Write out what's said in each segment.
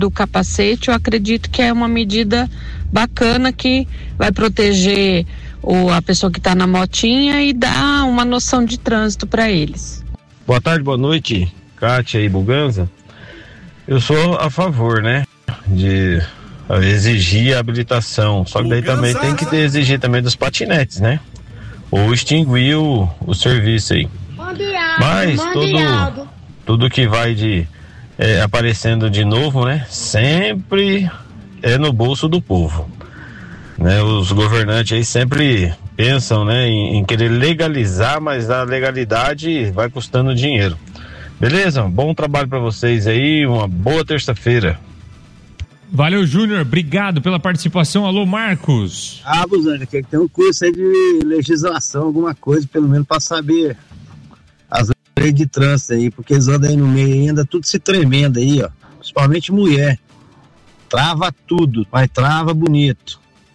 do capacete, eu acredito que é uma medida bacana que vai proteger a pessoa que está na motinha e dar uma noção de trânsito para eles. Boa tarde, boa noite, Kátia e Buganza. Eu sou a favor, né, de exigir a habilitação, só que daí também tem que exigir também dos patinetes, né, ou extinguir o serviço aí. Mas tudo que vai aparecendo de novo, né, sempre é no bolso do povo, né? Os governantes aí sempre pensam, né, em querer legalizar, mas a legalidade vai custando dinheiro. Beleza? Bom trabalho para vocês aí, uma boa terça-feira. Valeu, Júnior, obrigado pela participação. Alô, Marcos. Buzani, quer que tem um curso aí de legislação, alguma coisa, pelo menos para saber as leis de trânsito aí, porque eles andam aí no meio ainda, tudo se tremendo aí, ó. Principalmente mulher. Trava tudo, mas trava bonito.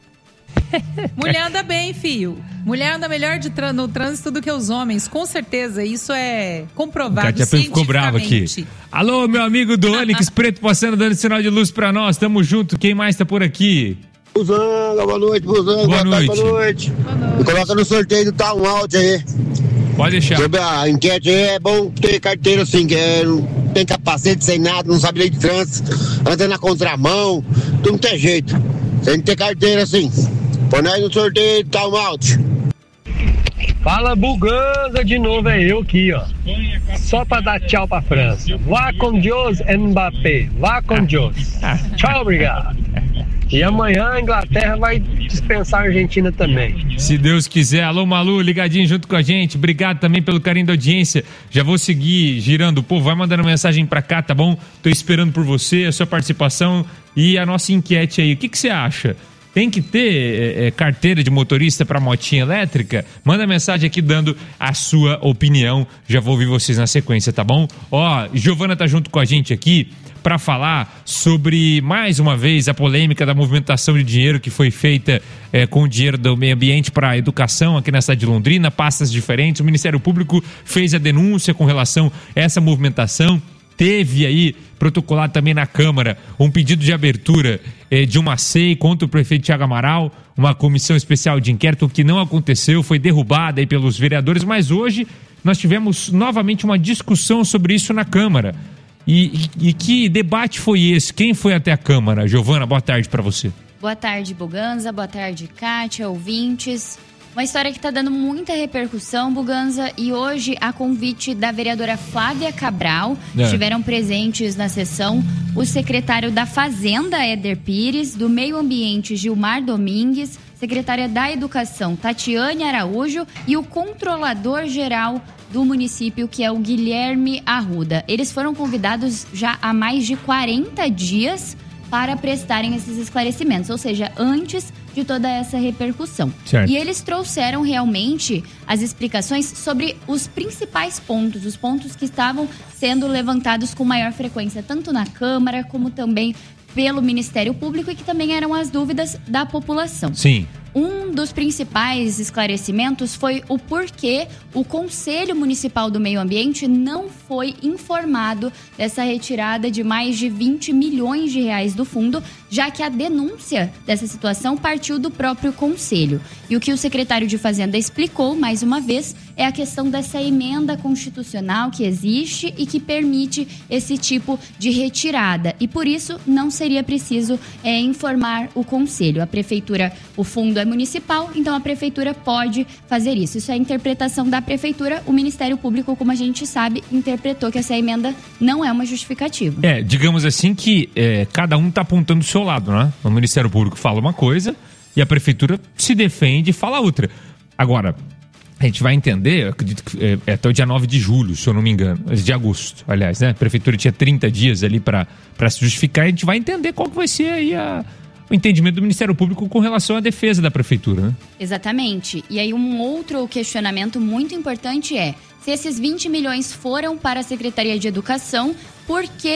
Mulher anda bem, filho. Mulher anda melhor no trânsito do que os homens, com certeza. Isso é comprovado cientificamente. Ficou bravo aqui. Alô, meu amigo do Onix Preto passando, dando sinal de luz pra nós. Tamo junto. Quem mais tá por aqui? Buzanga, boa noite, Buzanga. Boa noite. Boa noite. Me coloca no sorteio do Town Out aí. Pode deixar. Sobre a enquete aí, é bom ter carteira assim, que não tem capacete, sem nada, não sabe lei de trânsito, anda na contramão, tudo não tem jeito. Tem que ter carteira assim. Põe nós no sorteio do Town Out. Fala, Buganza, de novo é eu aqui, ó. Só pra dar tchau pra França. Vá com Deus, Mbappé. Vá com Deus. Tchau, obrigado. E amanhã a Inglaterra vai dispensar a Argentina também. Se Deus quiser. Alô, Malu, ligadinho junto com a gente. Obrigado também pelo carinho da audiência. Já vou seguir girando o povo. Vai mandando mensagem pra cá, tá bom? Tô esperando por você, a sua participação e a nossa enquete aí. O que você acha? Tem que ter carteira de motorista para motinha elétrica? Manda mensagem aqui dando a sua opinião. Já vou ouvir vocês na sequência, tá bom? Ó, Giovana tá junto com a gente aqui para falar sobre, mais uma vez, a polêmica da movimentação de dinheiro que foi feita com o dinheiro do meio ambiente para a educação aqui na cidade de Londrina, pastas diferentes. O Ministério Público fez a denúncia com relação a essa movimentação. Teve aí, protocolado também na Câmara, um pedido de abertura de uma SEI contra o prefeito Thiago Amaral, uma comissão especial de inquérito que não aconteceu, foi derrubada aí pelos vereadores, mas hoje nós tivemos novamente uma discussão sobre isso na Câmara. E que debate foi esse? Quem foi até a Câmara? Giovana, boa tarde para você. Boa tarde, Buganza, boa tarde, Kátia, ouvintes. Uma história que está dando muita repercussão, Buganza, e hoje, a convite da vereadora Flávia Cabral, estiveram presentes na sessão o secretário da Fazenda, Éder Pires, do Meio Ambiente, Gilmar Domingues, secretária da Educação, Tatiane Araújo, e o controlador-geral do município, que é o Guilherme Arruda. Eles foram convidados já há mais de 40 dias para prestarem esses esclarecimentos, ou seja, antes de toda essa repercussão. Certo. E eles trouxeram realmente as explicações sobre os principais pontos, os pontos que estavam sendo levantados com maior frequência, tanto na Câmara como também pelo Ministério Público, e que também eram as dúvidas da população. Sim. Um dos principais esclarecimentos foi o porquê o Conselho Municipal do Meio Ambiente não foi informado dessa retirada de mais de 20 milhões de reais do fundo, já que a denúncia dessa situação partiu do próprio Conselho. E o que o secretário de Fazenda explicou, mais uma vez, é a questão dessa emenda constitucional que existe e que permite esse tipo de retirada. E por isso não seria preciso informar o Conselho. A Prefeitura, o fundo é municipal, então a Prefeitura pode fazer isso. Isso é a interpretação da Prefeitura. O Ministério Público, como a gente sabe, interpretou que essa emenda não é uma justificativa. Digamos assim que cada um está apontando o seu lado, né? O Ministério Público fala uma coisa e a Prefeitura se defende e fala outra. Agora, a gente vai entender, eu acredito que até o dia 9 de julho, se eu não me engano, de agosto, aliás, né? A Prefeitura tinha 30 dias ali para se justificar, e a gente vai entender qual que vai ser aí o entendimento do Ministério Público com relação à defesa da Prefeitura, né? Exatamente. E aí um outro questionamento muito importante é, se esses 20 milhões foram para a Secretaria de Educação, por que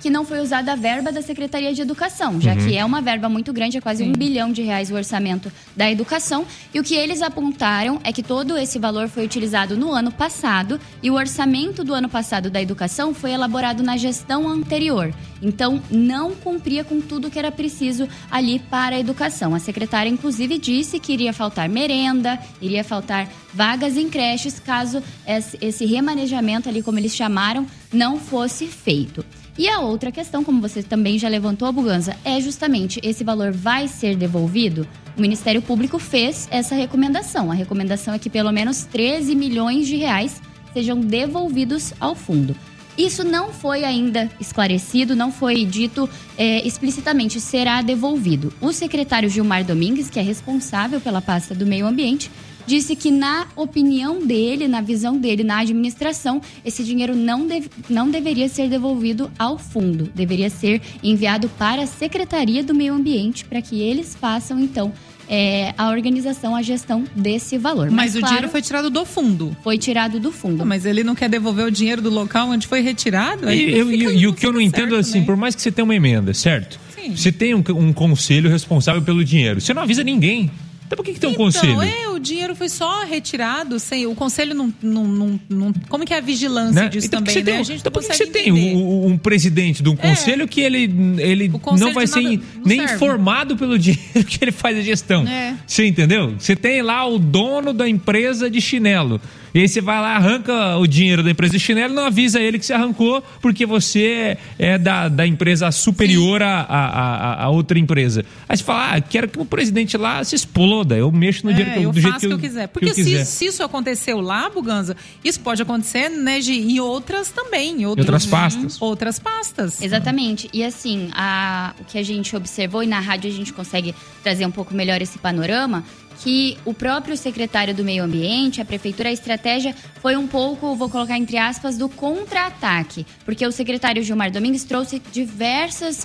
que não foi usada a verba da Secretaria de Educação, já que é uma verba muito grande, é quase R$1 bilhão o orçamento da educação. E o que eles apontaram é que todo esse valor foi utilizado no ano passado e o orçamento do ano passado da educação foi elaborado na gestão anterior. Então, não cumpria com tudo que era preciso ali para a educação. A secretária, inclusive, disse que iria faltar merenda, iria faltar vagas em creches, caso esse remanejamento ali, como eles chamaram, não fosse feito. E a outra questão, como você também já levantou, Buganza, é justamente esse valor vai ser devolvido? O Ministério Público fez essa recomendação. A recomendação é que pelo menos 13 milhões de reais sejam devolvidos ao fundo. Isso não foi ainda esclarecido, não foi dito explicitamente, será devolvido. O secretário Gilmar Domingues, que é responsável pela pasta do meio ambiente, disse que na opinião dele, na visão dele, na administração, esse dinheiro não deveria ser devolvido ao fundo. Deveria ser enviado para a Secretaria do Meio Ambiente para que eles façam, então, a organização, a gestão desse valor. Mas o dinheiro foi tirado do fundo. Foi tirado do fundo. Mas ele não quer devolver o dinheiro do local onde foi retirado? E o que eu não entendo é assim, por mais que você tenha uma emenda, certo? Sim. Você tem um conselho responsável pelo dinheiro. Você não avisa ninguém. Então por que tem um conselho? O dinheiro foi só retirado, sem o conselho não como que é a vigilância disso então, também, né? Então por que você tem um presidente de um conselho que ele não vai ser nem informado pelo dinheiro que ele faz a gestão? Você entendeu? Você tem lá o dono da empresa de chinelo. E aí você vai lá, arranca o dinheiro da empresa de chinelo e não avisa ele que você arrancou porque você é da empresa superior a outra empresa. Aí você fala, quero que o presidente lá se exploda, eu mexo no dinheiro do jeito que eu quiser. Porque se isso aconteceu lá, Buganza, isso pode acontecer, né, em outras também. Em outras pastas. Outras pastas. Exatamente. E assim, o que a gente observou, e na rádio a gente consegue trazer um pouco melhor esse panorama, que o próprio secretário do Meio Ambiente, a prefeitura, a estratégia foi um pouco, vou colocar entre aspas, do contra-ataque. Porque o secretário Gilmar Domingues trouxe diversas,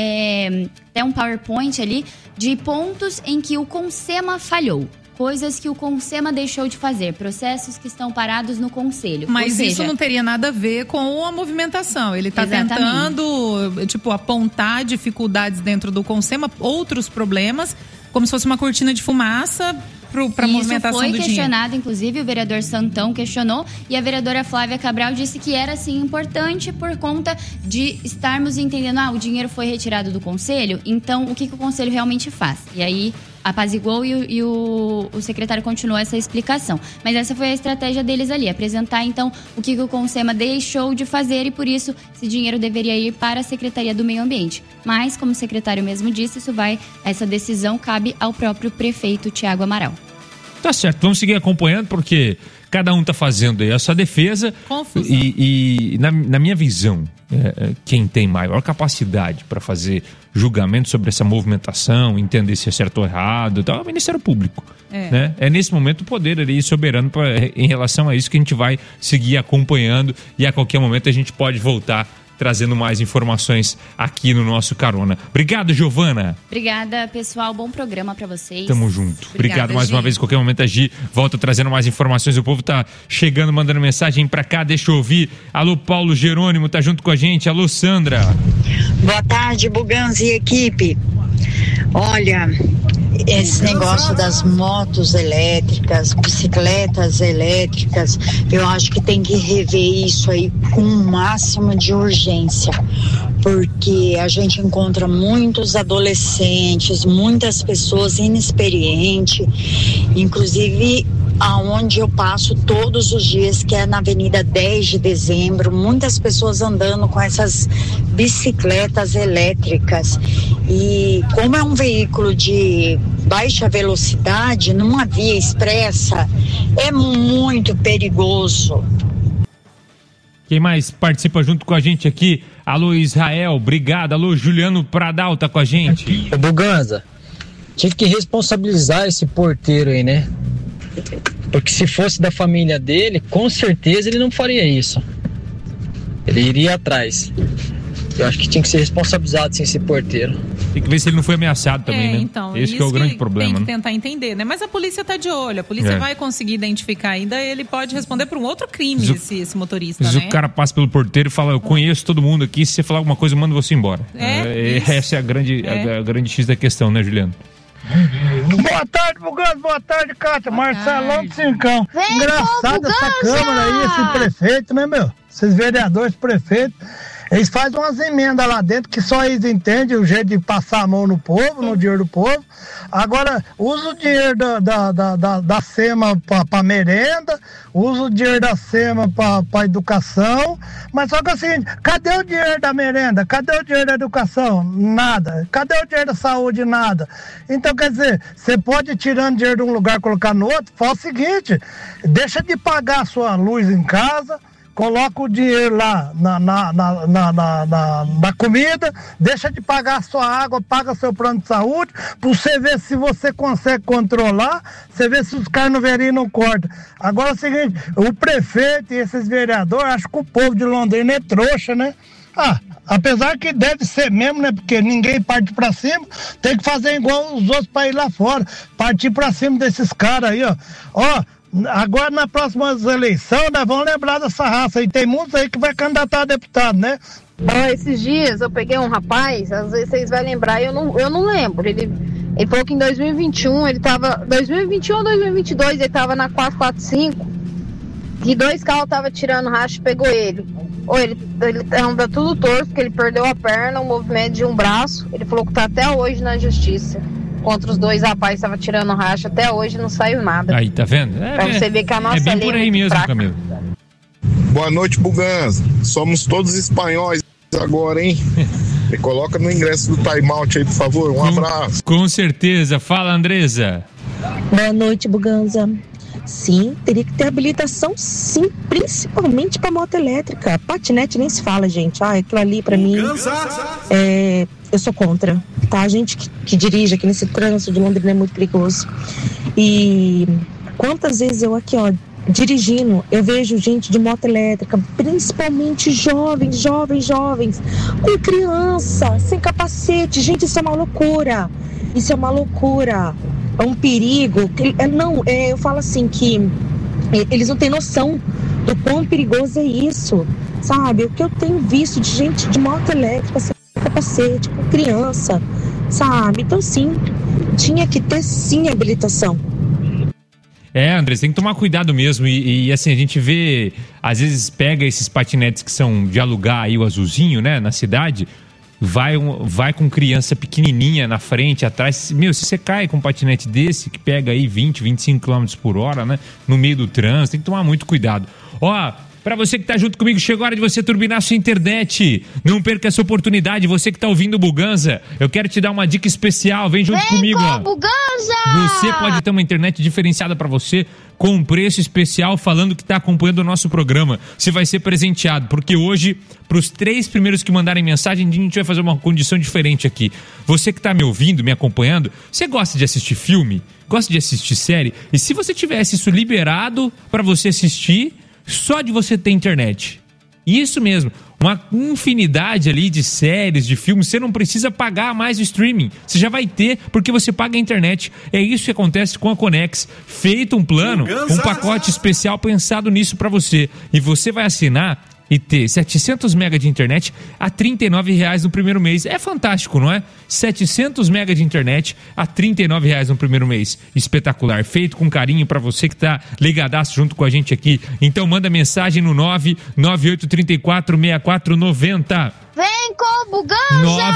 até um PowerPoint ali, de pontos em que o Consema falhou. Coisas que o Consema deixou de fazer, processos que estão parados no Conselho. Mas isso não teria nada a ver com a movimentação. Ele está tentando, apontar dificuldades dentro do Consema, outros problemas, como se fosse uma cortina de fumaça para a movimentação do dinheiro. Isso foi questionado, inclusive, o vereador Santão questionou, e a vereadora Flávia Cabral disse que era, sim, importante por conta de estarmos entendendo, o dinheiro foi retirado do Conselho, então o que o Conselho realmente faz? E aí apaziguou e o secretário continuou essa explicação. Mas essa foi a estratégia deles ali, apresentar então o que o Consema deixou de fazer e por isso esse dinheiro deveria ir para a Secretaria do Meio Ambiente. Mas, como o secretário mesmo disse, essa decisão cabe ao próprio prefeito Tiago Amaral. Tá certo, vamos seguir acompanhando porque cada um tá fazendo aí a sua defesa. Confusão. E na minha visão, quem tem maior capacidade para fazer julgamento sobre essa movimentação, entender se é certo ou errado, é o Ministério Público. Né? É nesse momento o poder ali soberano em relação a isso que a gente vai seguir acompanhando e a qualquer momento a gente pode voltar trazendo mais informações aqui no nosso Carona. Obrigado, Giovana. Obrigada, pessoal. Bom programa pra vocês. Tamo junto. Obrigado mais uma vez. Qualquer momento a Gi volta trazendo mais informações. O povo tá chegando, mandando mensagem pra cá. Deixa eu ouvir. Alô, Paulo Jerônimo tá junto com a gente. Alô, Sandra. Boa tarde, Buganza e equipe. Olha, esse negócio das motos elétricas, bicicletas elétricas, eu acho que tem que rever isso aí com o máximo de urgência, porque a gente encontra muitos adolescentes, muitas pessoas inexperientes, inclusive aonde eu passo todos os dias, que é na Avenida 10 de Dezembro, muitas pessoas andando com essas bicicletas elétricas. E como é um veículo de baixa velocidade, numa via expressa, é muito perigoso. Quem mais participa junto com a gente aqui? Alô, Israel, obrigado. Alô, Juliano Pradal tá com a gente. Ô, Buganza, tive que responsabilizar esse porteiro aí, né? Porque se fosse da família dele, com certeza ele não faria isso. Ele iria atrás. Eu acho que tinha que ser responsabilizado sim, esse porteiro. Tem que ver se ele não foi ameaçado também, né? Então, Esse que é o grande problema. Tem que tentar entender, né? Mas a polícia tá de olho. A polícia vai conseguir identificar ainda. Ele pode responder por um outro crime, esse motorista, né? O cara passa pelo porteiro e fala, eu conheço todo mundo aqui, se você falar alguma coisa, eu mando você embora. Essa é a grande X da questão, né, Juliano? Boa tarde, Buganza. Boa tarde, Cátia. Marcelão do Cincão. Engraçado essa Câmara aí, esse prefeito, né, meu? Esses vereadores, prefeitos, eles fazem umas emendas lá dentro que só eles entendem o jeito de passar a mão no povo, no dinheiro do povo. Agora, usa o dinheiro da SEMA para merenda, usa o dinheiro da SEMA para educação, mas só que assim, cadê o dinheiro da merenda? Cadê o dinheiro da educação? Nada. Cadê o dinheiro da saúde? Nada. Então, quer dizer, você pode ir tirando dinheiro de um lugar e colocar no outro, faz o seguinte, deixa de pagar a sua luz em casa, coloca o dinheiro lá na comida, deixa de pagar a sua água, paga seu plano de saúde, para você ver se você consegue controlar, você vê se os caras no verem não cortam. Agora é o seguinte, o prefeito e esses vereadores, acho que o povo de Londrina é trouxa, né? Apesar que deve ser mesmo, né? Porque ninguém parte pra cima, tem que fazer igual os outros países lá fora, partir pra cima desses caras aí, ó. Agora, nas próximas eleições, nós vamos lembrar dessa raça. E tem muitos aí que vai candidatar a deputado, né? Esses dias eu peguei um rapaz, às vezes vocês vão lembrar, eu não lembro. Ele falou que em 2021, ele tava... 2021 ou 2022, ele tava na 445. E 2 carros tava tirando racha e pegou ele. Ele anda tudo torto, porque ele perdeu a perna, o movimento de um braço. Ele falou que tá até hoje na justiça. Contra os 2 rapazes que estavam tirando racha, até hoje não saiu nada. Aí, tá vendo? Pra você ver que a nossa bem por aí mesmo, Camilo. Boa noite, Buganza. Somos todos espanhóis agora, hein? Me coloca no ingresso do timeout aí, por favor. Um abraço. Com certeza. Fala, Andresa. Boa noite, Buganza. Sim, teria que ter habilitação, sim, principalmente para moto elétrica. Patinete nem se fala, gente. Aquilo ali para mim, eu sou contra, tá? A gente que dirige aqui nesse trânsito de Londrina é muito perigoso. E quantas vezes eu aqui, dirigindo, eu vejo gente de moto elétrica, principalmente jovens, com criança, sem capacete. Gente, isso é uma loucura. Isso é uma loucura. É um perigo. Eu falo assim que eles não têm noção do quão perigoso é isso, sabe? O que eu tenho visto de gente de moto elétrica sem capacete, com criança, sabe? Então sim, tinha que ter sim habilitação. André, tem que tomar cuidado mesmo e assim, a gente vê, às vezes pega esses patinetes que são de alugar aí, o azulzinho, né, na cidade, vai com criança pequenininha na frente, atrás. Se você cai com um patinete desse, que pega aí 20, 25 km por hora, né? No meio do trânsito, tem que tomar muito cuidado. Pra você que tá junto comigo, chegou a hora de você turbinar sua internet. Não perca essa oportunidade. Você que tá ouvindo o Buganza, eu quero te dar uma dica especial. Vem junto comigo, Buganza! Você pode ter uma internet diferenciada pra você, com um preço especial, falando que tá acompanhando o nosso programa. Você vai ser presenteado, porque hoje, pros 3 primeiros que mandarem mensagem, a gente vai fazer uma condição diferente aqui. Você que tá me ouvindo, me acompanhando, você gosta de assistir filme? Gosta de assistir série? E se você tivesse isso liberado pra você assistir, só de você ter internet. Isso mesmo, uma infinidade ali de séries, de filmes, você não precisa pagar mais o streaming. Você já vai ter, porque você paga a internet. É isso que acontece com a Conex. Feito um plano, um pacote especial pensado nisso pra você. E você vai assinar e ter 700 MB de internet a R$ 39,00 no primeiro mês. É fantástico, não é? 700 MB de internet a R$ 39,00 no primeiro mês. Espetacular. Feito com carinho para você que tá ligadaço junto com a gente aqui. Então manda mensagem no 998346490. Vem com o Buganza!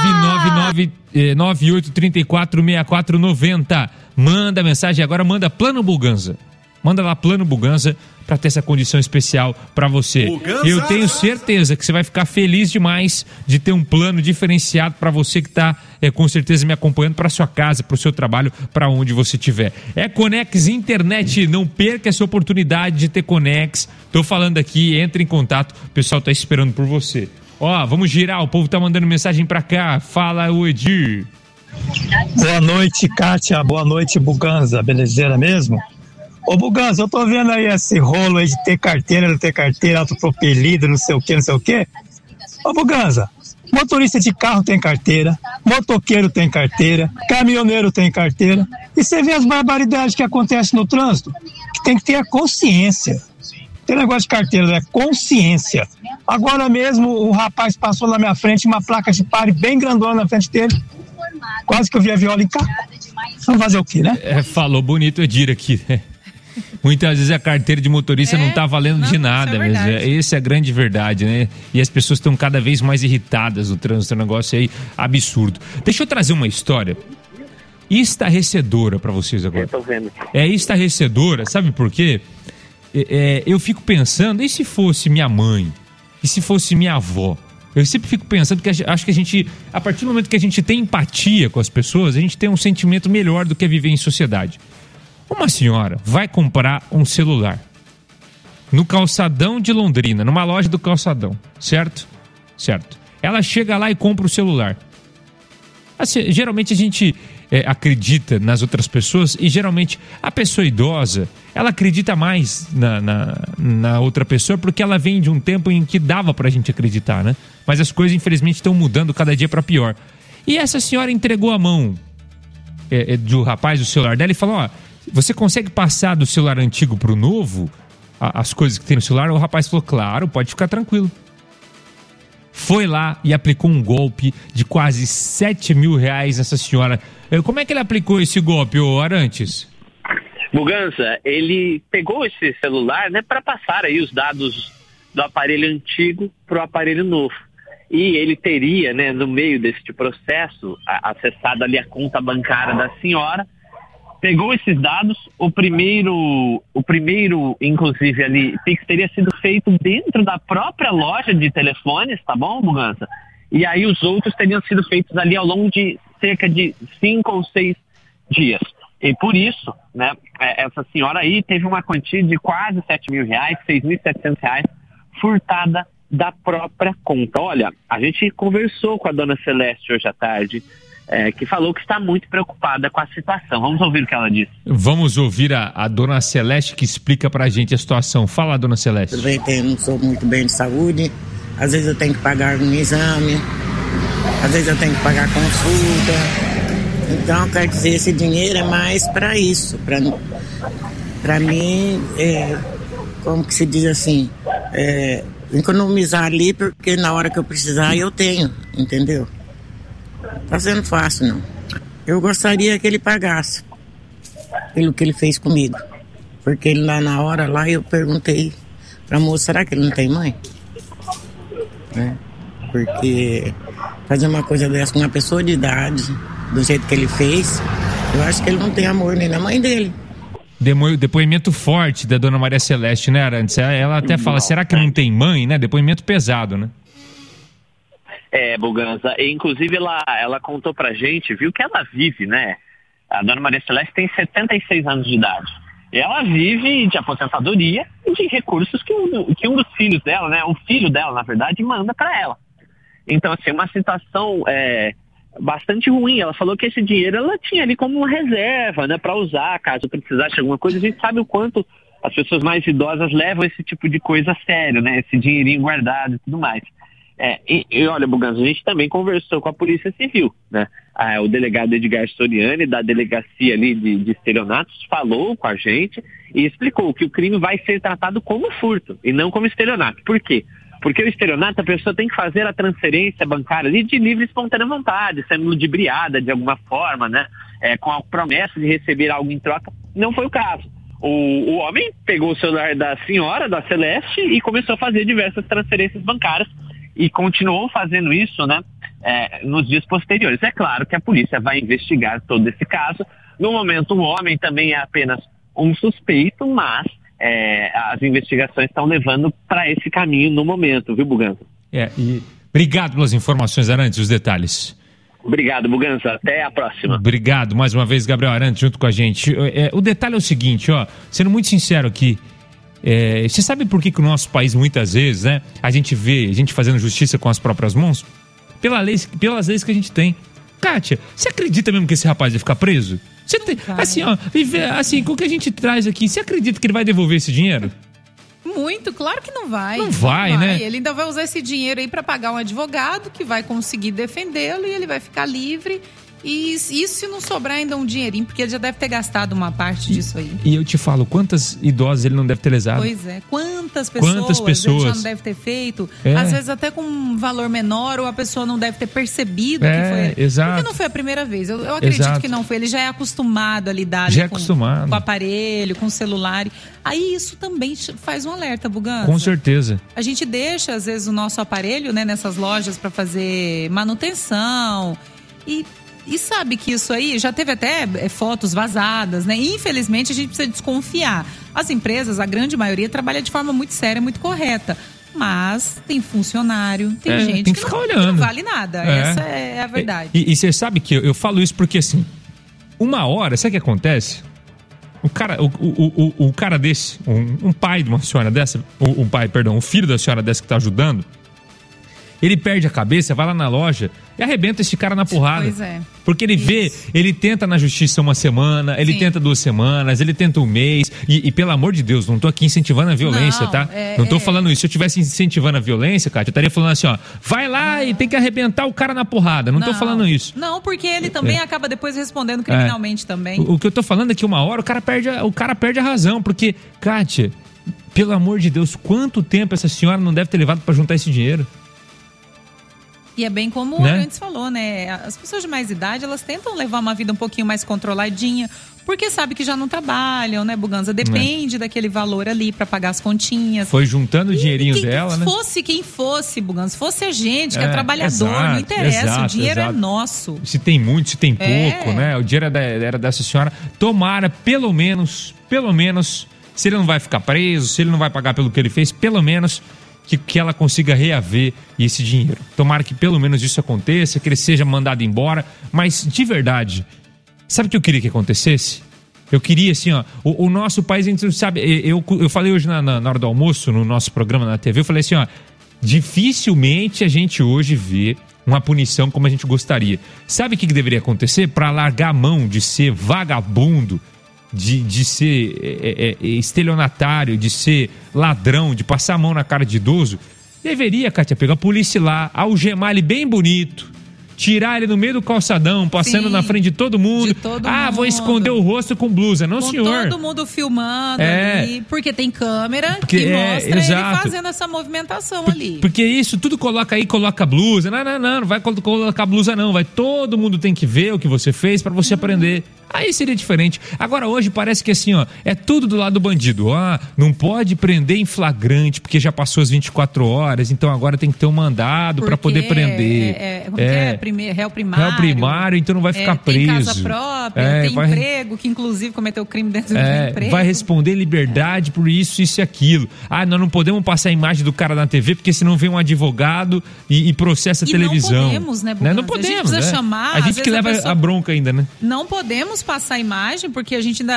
998346490. Manda mensagem agora, manda Plano Buganza. Manda lá Plano Buganza para ter essa condição especial para você. Buganza. Eu tenho certeza que você vai ficar feliz demais de ter um plano diferenciado para você que está com certeza me acompanhando, para sua casa, para o seu trabalho, para onde você estiver. É Conex Internet, não perca essa oportunidade de ter Conex. Tô falando aqui, entre em contato, o pessoal tá esperando por você. Vamos girar, o povo tá mandando mensagem para cá. Fala, o Edir. Boa noite, Kátia. Boa noite, Buganza. Belezeira mesmo? Ô, Buganza, eu tô vendo aí esse rolo aí de ter carteira, não ter carteira, autopropelido, não sei o quê. Ô, Buganza, Motorista de carro tem carteira, motoqueiro tem carteira, caminhoneiro tem carteira. E você vê as barbaridades que acontecem no trânsito, que tem que ter a consciência. Tem negócio de carteira, é consciência. Agora mesmo o rapaz passou na minha frente, uma placa de pare bem grandona na frente dele. Quase que eu vi a viola em cá. Vamos fazer o quê, né? Falou bonito Edir aqui, né? Muitas vezes a carteira de motorista não tá valendo de nada, mas essa é a grande verdade, né? E as pessoas estão cada vez mais irritadas no trânsito, é um negócio aí absurdo. Deixa eu trazer uma história estarrecedora pra vocês agora. Eu tô vendo. É estarrecedora, sabe por quê? Eu fico pensando, e se fosse minha mãe? E se fosse minha avó? Eu sempre fico pensando que acho que a gente, a partir do momento que a gente tem empatia com as pessoas, a gente tem um sentimento melhor do que viver em sociedade. Uma senhora vai comprar um celular no calçadão de Londrina, numa loja do calçadão, certo? Certo. Ela chega lá e compra o celular. Assim, geralmente a gente acredita nas outras pessoas e geralmente a pessoa idosa, ela acredita mais na outra pessoa porque ela vem de um tempo em que dava pra gente acreditar, né? Mas as coisas infelizmente estão mudando cada dia pra pior. E essa senhora entregou a mão do rapaz o celular dela e falou, ó, você consegue passar do celular antigo pro novo as coisas que tem no celular? O rapaz falou, claro, pode ficar tranquilo. Foi lá e aplicou um golpe de quase 7 mil reais nessa senhora. Como é que ele aplicou esse golpe, ô Arantes? Buganza, ele pegou esse celular, né, para passar aí os dados do aparelho antigo pro aparelho novo. E ele teria, né, no meio deste processo, acessado ali a conta bancária da senhora, pegou esses dados, o primeiro, inclusive, ali, Pix teria sido feito dentro da própria loja de telefones, tá bom, Buganza? E aí os outros teriam sido feitos ali ao longo de cerca de 5 ou 6 dias. E por isso, né, essa senhora aí teve uma quantia de quase 7 mil reais, 6.700 reais, furtada da própria conta. Olha, a gente conversou com a dona Celeste hoje à tarde, que falou que está muito preocupada com a situação. Vamos ouvir o que ela disse. Vamos ouvir a dona Celeste, que explica pra gente a situação. Fala, dona Celeste. Tudo bem, eu não sou muito bem de saúde, às vezes eu tenho que pagar um exame, às vezes eu tenho que pagar consulta. Então, quer dizer, esse dinheiro é mais para isso, para mim, como que se diz assim, economizar ali, porque na hora que eu precisar eu tenho, entendeu? Tá sendo fácil, não. Eu gostaria que ele pagasse pelo que ele fez comigo. Porque ele lá na hora, lá eu perguntei pra moça, será que ele não tem mãe? Porque fazer uma coisa dessa com uma pessoa de idade, do jeito que ele fez, eu acho que ele não tem amor nem na mãe dele. Depoimento forte da dona Maria Celeste, né, Arantes? Ela até fala, será que não tem mãe, né? Depoimento pesado, né? Buganza, inclusive ela contou pra gente, viu, que ela vive, né? A dona Maria Celeste tem 76 anos de idade. E ela vive de aposentadoria e de recursos que um dos filhos dela, né? O filho dela, na verdade, manda pra ela. Então, assim, uma situação bastante ruim. Ela falou que esse dinheiro ela tinha ali como uma reserva, né? Pra usar, caso precisasse de alguma coisa. A gente sabe o quanto as pessoas mais idosas levam esse tipo de coisa a sério, né? Esse dinheirinho guardado e tudo mais. E olha, Buganza, a gente também conversou com a Polícia Civil, né? O delegado Edgar Soriani, da delegacia ali de estelionatos, falou com a gente e explicou que o crime vai ser tratado como furto e não como estelionato. Por quê? Porque o estelionato, a pessoa tem que fazer a transferência bancária ali de livre e espontânea vontade, sendo ludibriada de alguma forma, né? Com a promessa de receber algo em troca. Não foi o caso. O homem pegou o celular da senhora, da Celeste, e começou a fazer diversas transferências bancárias e continuou fazendo isso, né, nos dias posteriores. É claro que a polícia vai investigar todo esse caso. No momento, o homem também é apenas um suspeito, mas as investigações estão levando para esse caminho no momento, viu, Buganza? E obrigado pelas informações, Arantes, os detalhes. Obrigado, Buganza. Até a próxima. Obrigado mais uma vez, Gabriel Arantes, junto com a gente. O detalhe é o seguinte, sendo muito sincero aqui, você sabe por que o nosso país, muitas vezes, né, a gente vê a gente fazendo justiça com as próprias mãos? Pelas leis que a gente tem. Kátia, você acredita mesmo que esse rapaz vai ficar preso? Você tem, assim, com o que a gente traz aqui, você acredita que ele vai devolver esse dinheiro? muito, claro que não vai. Não vai, né? Ele ainda vai usar esse dinheiro aí para pagar um advogado que vai conseguir defendê-lo e ele vai ficar livre. E isso se não sobrar ainda um dinheirinho, porque ele já deve ter gastado uma parte disso aí. E eu te falo, quantas idosas ele não deve ter lesado? Pois é, quantas pessoas ele já não deve ter feito, às vezes até com um valor menor, ou a pessoa não deve ter percebido que foi. Exato. Porque não foi a primeira vez, eu acredito que não foi, ele já é acostumado a lidar com o aparelho, com o celular. Aí isso também faz um alerta, Buganza. Com certeza. A gente deixa, às vezes, o nosso aparelho, né, nessas lojas para fazer manutenção e sabe que isso aí já teve até fotos vazadas, né? Infelizmente, a gente precisa desconfiar. As empresas, a grande maioria, trabalha de forma muito séria, muito correta. Mas tem funcionário, tem gente tem que ficar olhando. Que não vale nada. Essa é a verdade. E você sabe que eu falo isso porque, assim, uma hora, sabe o que acontece? O cara desse, um pai de uma senhora dessa, um filho da senhora dessa que tá ajudando, ele perde a cabeça, vai lá na loja e arrebenta esse cara na porrada. Pois é. Porque ele vê, ele tenta na justiça uma semana, ele tenta 2 semanas, ele tenta um mês. E pelo amor de Deus, não tô aqui incentivando a violência, tá? Não tô falando isso. Se eu estivesse incentivando a violência, Kátia, eu estaria falando assim, ó, vai lá e tem que arrebentar o cara na porrada. Não tô falando isso. Não, porque ele também acaba depois respondendo criminalmente também. O que eu tô falando é que uma hora o cara perde a razão. Porque, Kátia, pelo amor de Deus, quanto tempo essa senhora não deve ter levado pra juntar esse dinheiro? E é bem como o Arantes falou, né? As pessoas de mais idade, elas tentam levar uma vida um pouquinho mais controladinha, porque sabe que já não trabalham, né, Buganza? Depende daquele valor ali para pagar as continhas. Foi juntando o dinheirinho dela, né? Fosse quem fosse, Buganza, fosse a gente, que é trabalhador, não interessa, o dinheiro é nosso. Se tem muito, se tem pouco, né? O dinheiro era dessa senhora. Tomara, pelo menos, se ele não vai ficar preso, se ele não vai pagar pelo que ele fez, pelo menos que ela consiga reaver esse dinheiro. Tomara que pelo menos isso aconteça, que ele seja mandado embora. Mas, de verdade, sabe o que eu queria que acontecesse? Eu queria, assim, ó, o nosso país, a gente sabe, eu falei hoje na hora do almoço, no nosso programa na TV, eu falei assim, ó, dificilmente a gente hoje vê uma punição como a gente gostaria. Sabe o que deveria acontecer? Para largar a mão de ser vagabundo, de ser estelionatário, de ser ladrão, de passar a mão na cara de idoso, deveria, Kátia, pegar a polícia lá, algemar ele bem bonito, tirar ele no meio do calçadão, passando na frente de todo mundo. Vou esconder o rosto com blusa. Não, senhor. Todo mundo filmando ali, porque tem câmera que mostra ele fazendo essa movimentação ali. Porque isso, tudo coloca blusa. Não vai colocar blusa não. Todo mundo tem que ver o que você fez para você aprender. Aí seria diferente. Agora hoje parece que assim, ó, é tudo do lado do bandido. Não pode prender em flagrante porque já passou as 24 horas, então agora tem que ter um mandado para poder prender. Réu primário. Réu primário, então não vai ficar preso. Tem casa própria, tem emprego, que inclusive cometeu crime dentro do emprego. Vai responder em liberdade por isso e aquilo. Nós não podemos passar a imagem do cara na TV porque senão vem um advogado e processa a televisão. Não podemos, né, Buganza? Não podemos, a gente precisa chamar. A gente que leva a bronca ainda, né? Não podemos passar a imagem, porque a gente ainda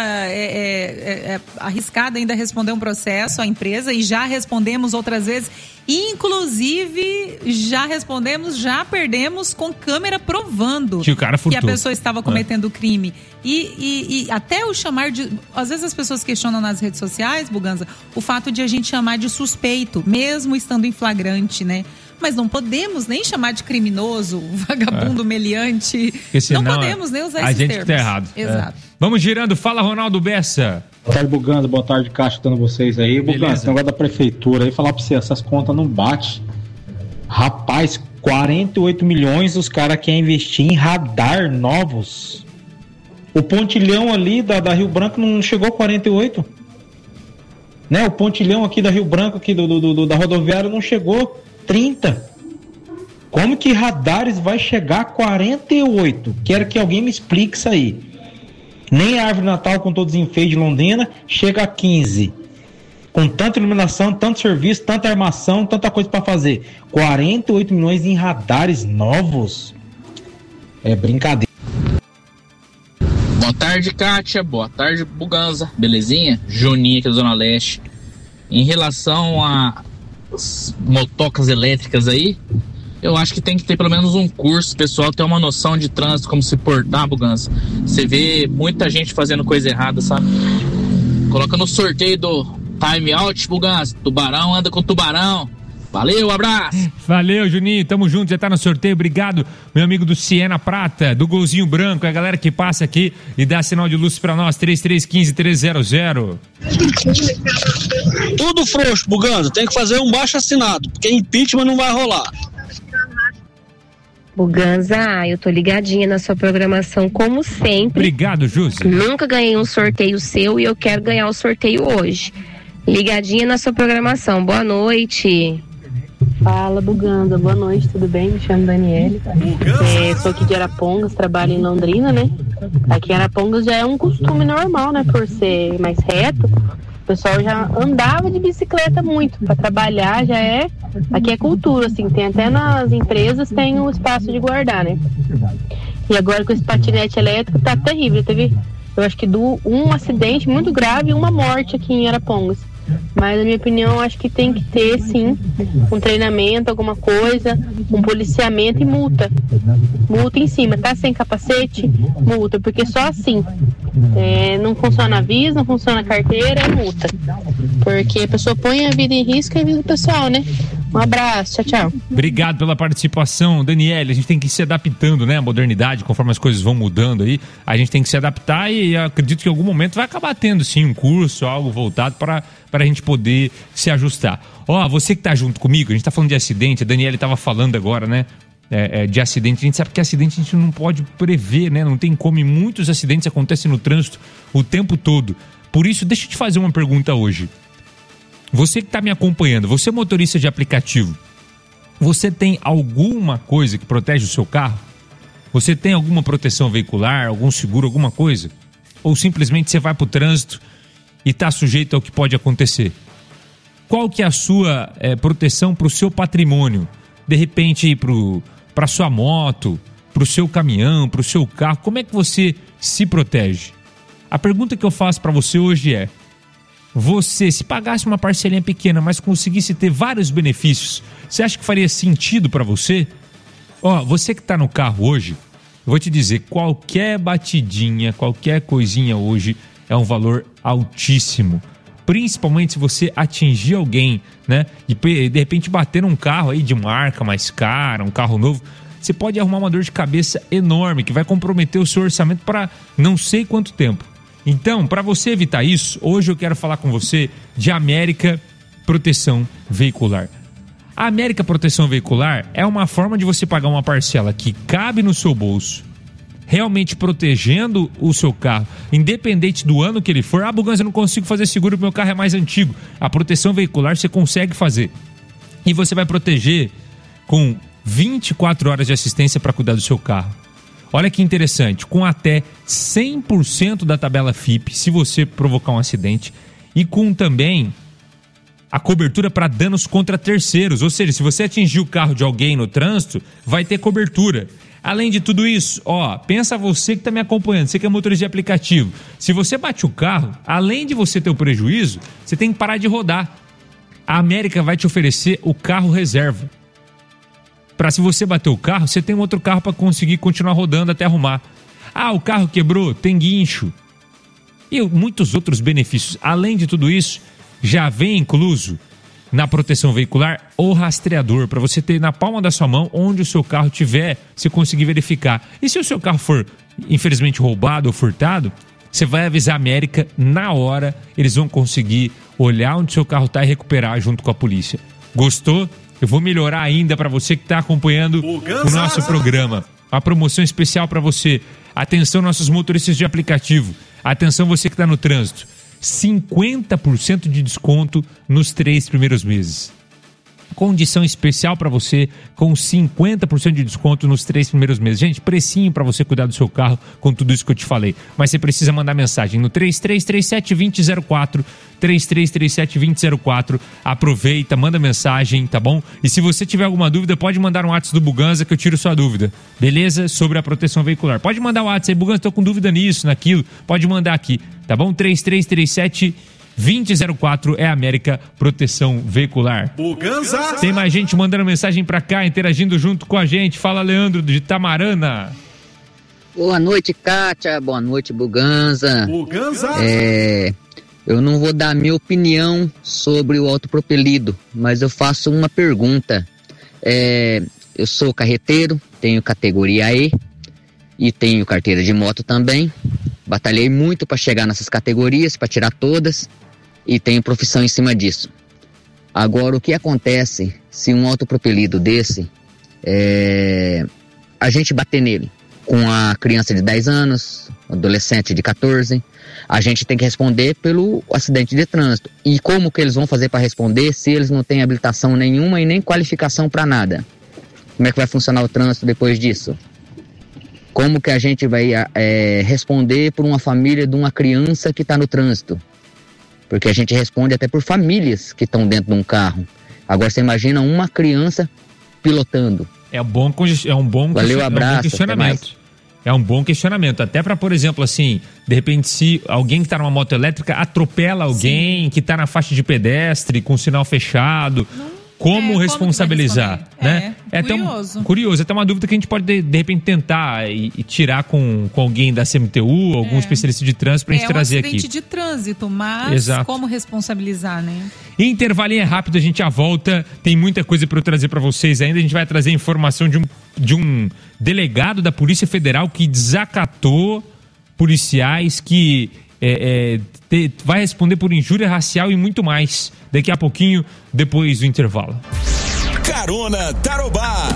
é arriscado ainda responder um processo à empresa, e já respondemos outras vezes, inclusive já perdemos com câmera provando que o cara furtou, que a pessoa estava cometendo o crime. E até o chamar de... Às vezes as pessoas questionam nas redes sociais, Buganza, o fato de a gente chamar de suspeito, mesmo estando em flagrante, né? Mas não podemos nem chamar de criminoso, vagabundo, meliante. Senão, não podemos nem usar esses termos. A gente tá errado. Exato. Vamos girando. Fala, Ronaldo Bessa. Boa tarde, Buganza. Boa tarde, Cássio, dando vocês aí. Buganza, esse negócio da prefeitura aí, falar pra você, essas contas não batem. Rapaz, 48 milhões os caras querem investir em radar novos. O pontilhão ali da Rio Branco não chegou a 48. Né? O pontilhão aqui da Rio Branco, aqui da rodoviária, não chegou 30. Como que radares vai chegar a 48? Quero que alguém me explique isso aí. Nem a árvore de Natal com todos os enfeites de Londrina chega a 15. Com tanta iluminação, tanto serviço, tanta armação, tanta coisa para fazer. 48 milhões em radares novos. É brincadeira. Boa tarde, Kátia. Boa tarde, Buganza. Belezinha? Juninho aqui da Zona Leste. Em relação a motocas elétricas aí, eu acho que tem que ter pelo menos um curso, pessoal, ter uma noção de trânsito, como se portar, Buganza. Você vê muita gente fazendo coisa errada, sabe? Coloca no sorteio time out, Buganza. Tubarão anda com tubarão. Valeu, abraço. Valeu, Juninho, tamo junto, já tá no sorteio, obrigado, meu amigo do Siena Prata, do Golzinho Branco, a galera que passa aqui e dá sinal de luz pra nós, 3315-300. Tudo frouxo, Buganza, tem que fazer um baixo assinado, porque impeachment não vai rolar. Buganza, eu tô ligadinha na sua programação como sempre. Obrigado, Júcia. Nunca ganhei um sorteio seu e eu quero ganhar o sorteio hoje. Ligadinha na sua programação, boa noite. Fala, Buganza, boa noite, tudo bem? Me chamo Daniele, sou aqui de Arapongas, trabalho em Londrina, né? Aqui em Arapongas já é um costume normal, né? Por ser mais reto, o pessoal já andava de bicicleta muito, para trabalhar já é, aqui é cultura, assim, tem até nas empresas tem um espaço de guardar, né? E agora com esse patinete elétrico tá terrível, teve, eu acho que um acidente muito grave e uma morte aqui em Arapongas. Mas, na minha opinião, eu acho que tem que ter, sim, um treinamento, alguma coisa, um policiamento e multa. Multa em cima, tá sem capacete? Multa, porque só assim. Não funciona aviso, não funciona carteira, é multa. Porque a pessoa põe a vida em risco e a vida do pessoal, né? Um abraço, tchau, tchau. Obrigado pela participação, Daniele. A gente tem que ir se adaptando, né? A modernidade, conforme as coisas vão mudando aí, a gente tem que se adaptar e acredito que em algum momento vai acabar tendo, sim, um curso, algo voltado para a gente poder se ajustar. Você que tá junto comigo, a gente tá falando de acidente, a Daniele tava falando agora, né? De acidente, a gente sabe que acidente a gente não pode prever, né? Não tem como, e muitos acidentes acontecem no trânsito o tempo todo. Por isso, deixa eu te fazer uma pergunta hoje. Você que está me acompanhando, você é motorista de aplicativo, você tem alguma coisa que protege o seu carro? Você tem alguma proteção veicular, algum seguro, alguma coisa? Ou simplesmente você vai para o trânsito e está sujeito ao que pode acontecer? Qual que é a sua proteção para o seu patrimônio? De repente para a sua moto, para o seu caminhão, para o seu carro, como é que você se protege? A pergunta que eu faço para você hoje é: você, se pagasse uma parcelinha pequena, mas conseguisse ter vários benefícios, você acha que faria sentido para você? Você que está no carro hoje, eu vou te dizer, qualquer batidinha, qualquer coisinha hoje é um valor altíssimo. Principalmente se você atingir alguém, né? E de repente bater num carro aí de marca mais cara, um carro novo, você pode arrumar uma dor de cabeça enorme que vai comprometer o seu orçamento para não sei quanto tempo. Então, para você evitar isso, hoje eu quero falar com você de América Proteção Veicular. A América Proteção Veicular é uma forma de você pagar uma parcela que cabe no seu bolso, realmente protegendo o seu carro, independente do ano que ele for. Buganza, eu não consigo fazer seguro porque meu carro é mais antigo. A proteção veicular você consegue fazer. E você vai proteger com 24 horas de assistência para cuidar do seu carro. Olha que interessante, com até 100% da tabela FIPE, se você provocar um acidente, e com também a cobertura para danos contra terceiros, ou seja, se você atingir o carro de alguém no trânsito, vai ter cobertura. Além de tudo isso, pensa você que está me acompanhando, você que é motorista de aplicativo, se você bate o carro, além de você ter o prejuízo, você tem que parar de rodar. A América vai te oferecer o carro reserva. Para se você bater o carro, você tem um outro carro para conseguir continuar rodando até arrumar. O carro quebrou, tem guincho. E muitos outros benefícios. Além de tudo isso, já vem incluso na proteção veicular o rastreador, para você ter na palma da sua mão onde o seu carro estiver, você conseguir verificar. E se o seu carro for, infelizmente, roubado ou furtado, você vai avisar a América na hora, eles vão conseguir olhar onde o seu carro está e recuperar junto com a polícia. Gostou? Eu vou melhorar ainda para você que está acompanhando o nosso programa. A promoção especial para você. Atenção, nossos motoristas de aplicativo. Atenção, você que está no trânsito. 50% de desconto nos 3 primeiros meses. Condição especial para você com 50% de desconto nos 3 primeiros meses. Gente, precinho para você cuidar do seu carro com tudo isso que eu te falei. Mas você precisa mandar mensagem no 3337-2004, 3337-2004. Aproveita, manda mensagem, tá bom? E se você tiver alguma dúvida, pode mandar um WhatsApp do Buganza que eu tiro sua dúvida. Beleza? Sobre a proteção veicular. Pode mandar um WhatsApp aí, Buganza, tô com dúvida nisso, naquilo. Pode mandar aqui, tá bom? 3337-2004 é a América Proteção Veicular. Buganza! Tem mais gente mandando mensagem pra cá, interagindo junto com a gente. Fala, Leandro, de Tamarana. Boa noite, Kátia. Boa noite, Buganza. Buganza! Eu não vou dar minha opinião sobre o autopropelido, mas eu faço uma pergunta. Eu sou carreteiro, tenho categoria E e tenho carteira de moto também. Batalhei muito para chegar nessas categorias, para tirar todas, e tenho profissão em cima disso. Agora, o que acontece se um autopropelido desse, a gente bater nele? Com a criança de 10 anos, adolescente de 14, a gente tem que responder pelo acidente de trânsito. E como que eles vão fazer para responder se eles não têm habilitação nenhuma e nem qualificação para nada? Como é que vai funcionar o trânsito depois disso? Como que a gente vai responder por uma família de uma criança que está no trânsito? Porque a gente responde até por famílias que estão dentro de um carro. Agora você imagina uma criança pilotando. É um bom questionamento. É um bom questionamento. Até para, por exemplo, assim, de repente, se alguém que está numa moto elétrica atropela alguém que está na faixa de pedestre com o sinal fechado, como responsabilizar? Né? É curioso. Curioso. Até uma dúvida que a gente pode, de repente, tentar e tirar com alguém da CMTU, algum especialista de trânsito, para a gente trazer aqui. É um acidente de trânsito, mas como responsabilizar, né? Intervalinho é rápido, a gente já volta. Tem muita coisa para eu trazer para vocês ainda. A gente vai trazer informação de um delegado da Polícia Federal que desacatou policiais, que vai responder por injúria racial e muito mais. Daqui a pouquinho, depois do intervalo. Carona Tarobá.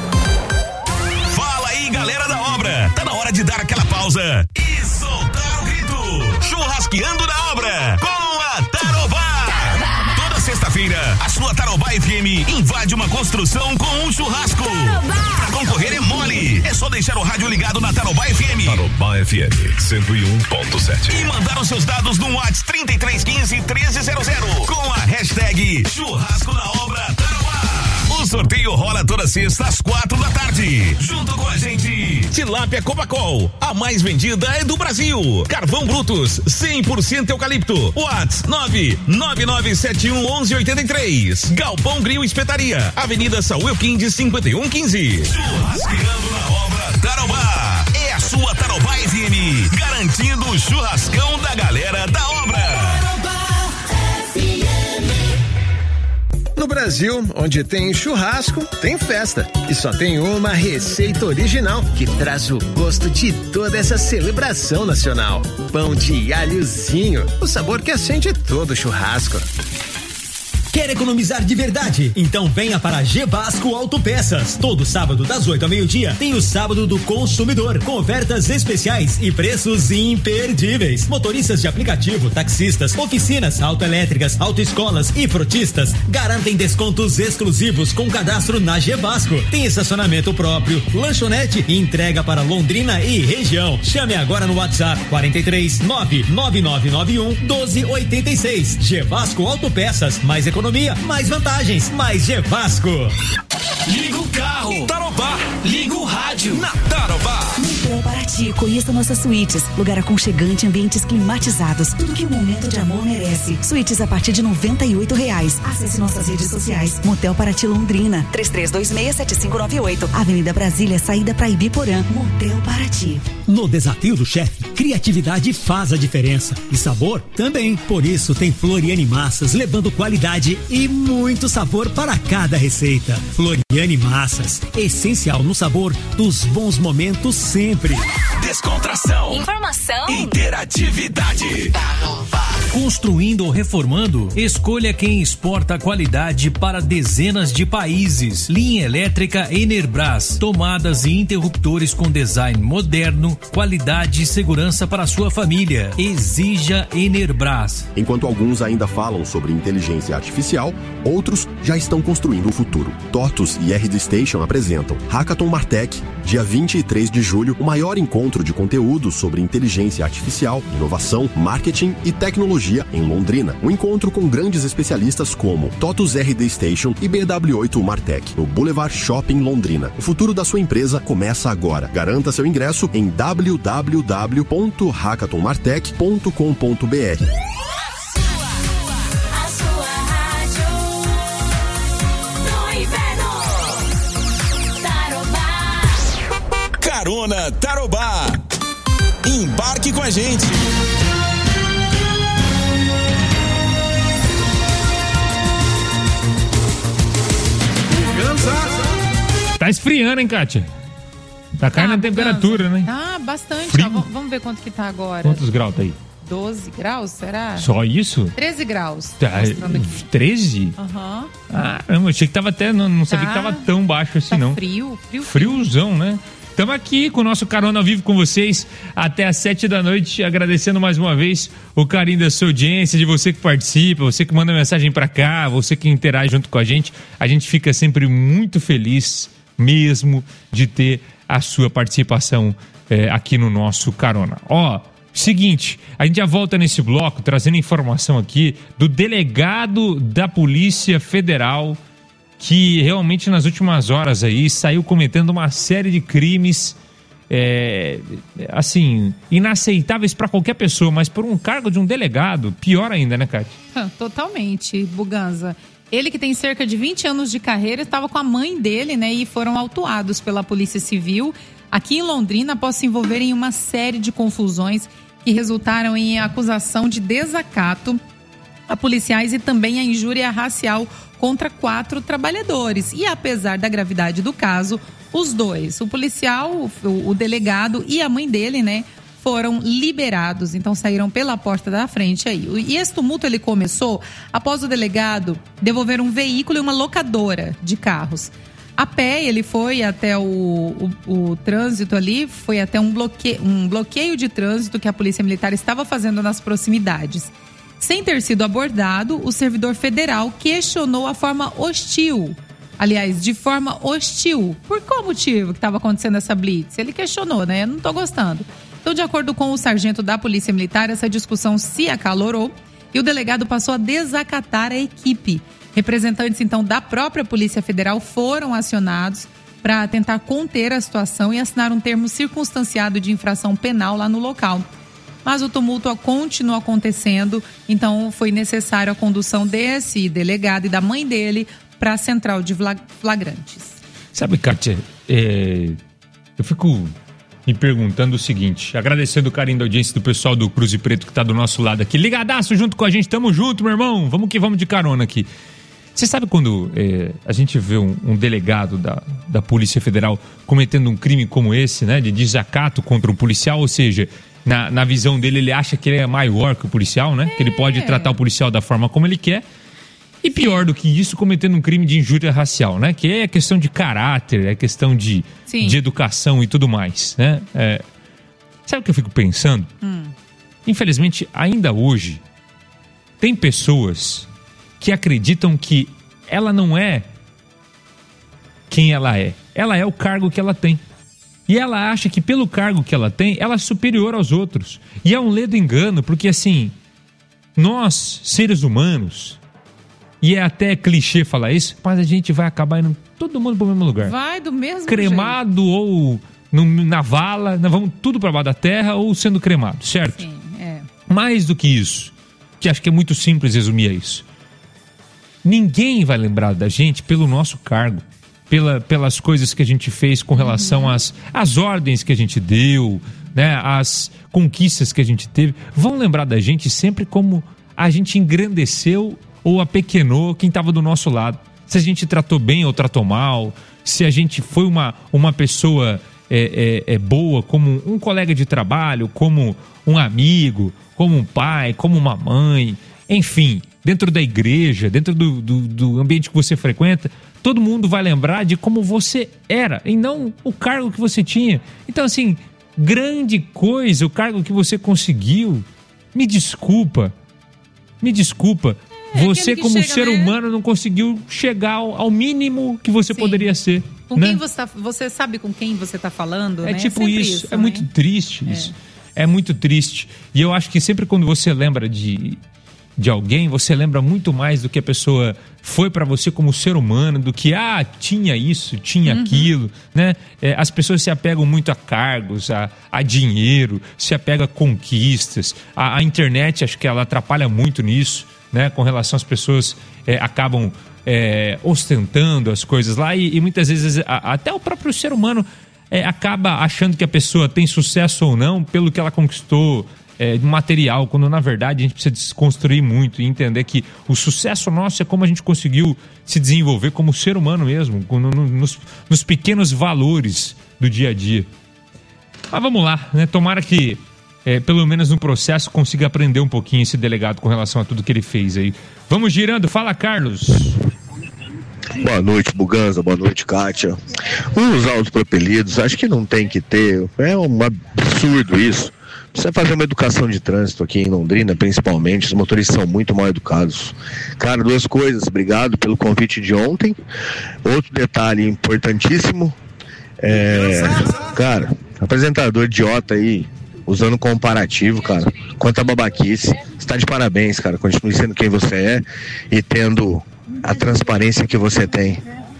Fala aí, galera da obra. Tá na hora de dar aquela pausa e soltar o grito. Churrasqueando na obra com a Tarobá. Toda sexta-feira, a sua Tarobá FM invade uma construção com um churrasco. Pra concorrer é mole. É só deixar o rádio ligado na Tarobá FM. Tarobá FM 101.7. E mandar os seus dados no WhatsApp 3315-1300 com a hashtag Churrasco na Obra Tarobá. O sorteio rola toda sexta às 4 da tarde. Junto com a gente, Tilápia Copacol, a mais vendida é do Brasil. Carvão Brutus, 100% eucalipto. WhatsApp 999711183. Galpão Grill Espetaria, Avenida Saúl Elquim 5115. Churrasqueando na Obra Tarobá. É a sua Tarobá FM, garantindo o churrascão da galera da obra. No Brasil, onde tem churrasco, tem festa. E só tem uma receita original que traz o gosto de toda essa celebração nacional. Pão de alhozinho, o sabor que acende todo churrasco. Quer economizar de verdade? Então venha para a Gebasco Autopeças. Todo sábado das 8 ao meio-dia tem o Sábado do Consumidor, com ofertas especiais e preços imperdíveis. Motoristas de aplicativo, taxistas, oficinas, autoelétricas, autoescolas e frotistas garantem descontos exclusivos com cadastro na Gebasco. Tem estacionamento próprio, lanchonete e entrega para Londrina e região. Chame agora no WhatsApp 43 99991 1286. Gebasco Autopeças, mais economia, mais vantagens, mais Gebasco. Liga o carro, Tarobá. Liga o rádio, na Tarobá. Motel Paraty, conheça nossas suítes. Lugar aconchegante, ambientes climatizados. Tudo que o momento de amor merece. Suítes a partir de R$98. Acesse nossas redes sociais. Motel Paraty Londrina, 33267598. Avenida Brasília, saída para Ibiporã. Motel Paraty. No Desafio do Chefe, criatividade faz a diferença. E sabor também. Por isso tem Floriane Massas, levando qualidade e muito sabor para cada receita. Floriane Massas, essencial no sabor dos bons momentos sempre. Descontração, informação, interatividade. Construindo ou reformando? Escolha quem exporta qualidade para dezenas de países. Linha elétrica Enerbras. Tomadas e interruptores com design moderno, qualidade e segurança para a sua família. Exija Enerbras. Enquanto alguns ainda falam sobre inteligência artificial, outros já estão construindo o futuro. TOTUS e RD Station apresentam Hackathon Martech, dia 23 de julho, o maior encontro de conteúdo sobre inteligência artificial, inovação, marketing e tecnologia em Londrina. Um encontro com grandes especialistas como TOTUS RD Station e BW8 Martech, no Boulevard Shopping Londrina. O futuro da sua empresa começa agora. Garanta seu ingresso em www.hackathonmartech.com.br. Carona Tarobá. Embarque com a gente. tá esfriando, hein, Kátia? Tá caindo na temperatura, né? Ah, bastante. Frio. Ó, vamos ver quanto que tá agora. Quantos graus tá aí? 12 graus, será? Só isso? 13 graus. Tá, 13? Aham. Ah, eu achei que tava até... Não sabia que tava tão baixo assim, não. Frio. Friozão, né? Estamos aqui com o nosso Carona ao vivo com vocês até às 7 da noite, agradecendo mais uma vez o carinho da sua audiência, de você que participa, você que manda mensagem pra cá, você que interage junto com a gente fica sempre muito feliz mesmo de ter a sua participação aqui no nosso Carona. Ó, seguinte, a gente já volta nesse bloco trazendo informação aqui do delegado da Polícia Federal, que realmente nas últimas horas aí saiu cometendo uma série de crimes, assim, inaceitáveis para qualquer pessoa, mas por um cargo de um delegado, pior ainda, né, Kátia? Totalmente, Buganza. Ele, que tem cerca de 20 anos de carreira, estava com a mãe dele, né, e foram autuados pela Polícia Civil aqui em Londrina após se envolverem em uma série de confusões que resultaram em acusação de desacato a policiais e também a injúria racial contra 4 trabalhadores. E apesar da gravidade do caso, os dois, o policial, o delegado e a mãe dele, né, foram liberados, então saíram pela porta da frente aí. E esse tumulto ele começou após o delegado devolver um veículo e uma locadora de carros. A pé, ele foi até o trânsito ali, foi até um bloqueio de trânsito que a Polícia Militar estava fazendo nas proximidades. Sem ter sido abordado, o servidor federal questionou a forma hostil. Aliás, de forma hostil. Por qual motivo que estava acontecendo essa blitz? Ele questionou, né? Eu não estou gostando. Então, de acordo com o sargento da Polícia Militar, essa discussão se acalorou e o delegado passou a desacatar a equipe. Representantes, então, da própria Polícia Federal foram acionados para tentar conter a situação e assinar um termo circunstanciado de infração penal lá no local. Mas o tumulto continua acontecendo, então foi necessário a condução desse delegado e da mãe dele para a central de flagrantes. Sabe, Kátia, eu fico me perguntando o seguinte, agradecendo o carinho da audiência do pessoal do Cruz e Preto que tá do nosso lado aqui, ligadaço junto com a gente, tamo junto, meu irmão, vamos que vamos de carona aqui. Você sabe quando a gente vê um delegado da Polícia Federal cometendo um crime como esse, né, de desacato contra um policial, ou seja, na visão dele ele acha que ele é maior que o policial, né, que ele pode tratar o policial da forma como ele quer, e pior do que isso, cometendo um crime de injúria racial, né, que é questão de caráter, é questão de educação e tudo mais, né. Sabe o que eu fico pensando? Infelizmente, ainda hoje, tem pessoas que acreditam que ela não é quem ela é. Ela é o cargo que ela tem. E ela acha que pelo cargo que ela tem, ela é superior aos outros. E é um ledo engano, porque assim, nós, seres humanos, e é até clichê falar isso, mas a gente vai acabar indo todo mundo pro mesmo lugar. Vai do mesmo cremado jeito. Ou na vala, nós vamos tudo para baixo da terra ou sendo cremado, certo? Sim, Mais do que isso, que acho que é muito simples resumir isso. Ninguém vai lembrar da gente pelo nosso cargo, pelas coisas que a gente fez com relação às ordens que a gente deu, né, as conquistas que a gente teve. Vão lembrar da gente sempre como a gente engrandeceu ou apequenou quem estava do nosso lado. Se a gente tratou bem ou tratou mal, se a gente foi uma pessoa boa, como um colega de trabalho, como um amigo, como um pai, como uma mãe, enfim, dentro da igreja, dentro do ambiente que você frequenta, todo mundo vai lembrar de como você era e não o cargo que você tinha. Então, assim, grande coisa, o cargo que você conseguiu, me desculpa, você como ser humano não conseguiu chegar ao mínimo que você poderia ser. Com quem você sabe com quem você está falando, né? Tipo isso, é muito triste isso. É muito triste. E eu acho que sempre quando você lembra de alguém, você lembra muito mais do que a pessoa foi para você como ser humano, do que, tinha isso, tinha aquilo, né? As pessoas se apegam muito a cargos, a dinheiro, se apegam a conquistas. A internet, acho que ela atrapalha muito nisso, né? Com relação às pessoas acabam ostentando as coisas lá e muitas vezes até o próprio ser humano acaba achando que a pessoa tem sucesso ou não pelo que ela conquistou material, quando na verdade a gente precisa desconstruir muito e entender que o sucesso nosso é como a gente conseguiu se desenvolver como ser humano mesmo, nos pequenos valores do dia a dia. Mas vamos lá, né? Tomara que pelo menos no processo consiga aprender um pouquinho esse delegado com relação a tudo que ele fez aí. Vamos girando, fala Carlos. Boa noite, Buganza, boa noite, Kátia. Os autopropelidos, acho que não tem que ter, é um absurdo isso. Precisa fazer uma educação de trânsito aqui em Londrina, principalmente, os motoristas são muito mal educados. Cara, 2 coisas, obrigado pelo convite de ontem. Outro detalhe importantíssimo, cara, apresentador idiota aí, usando comparativo, cara, quanta babaquice. Você tá de parabéns, cara, continue sendo quem você é e tendo a transparência que você tem.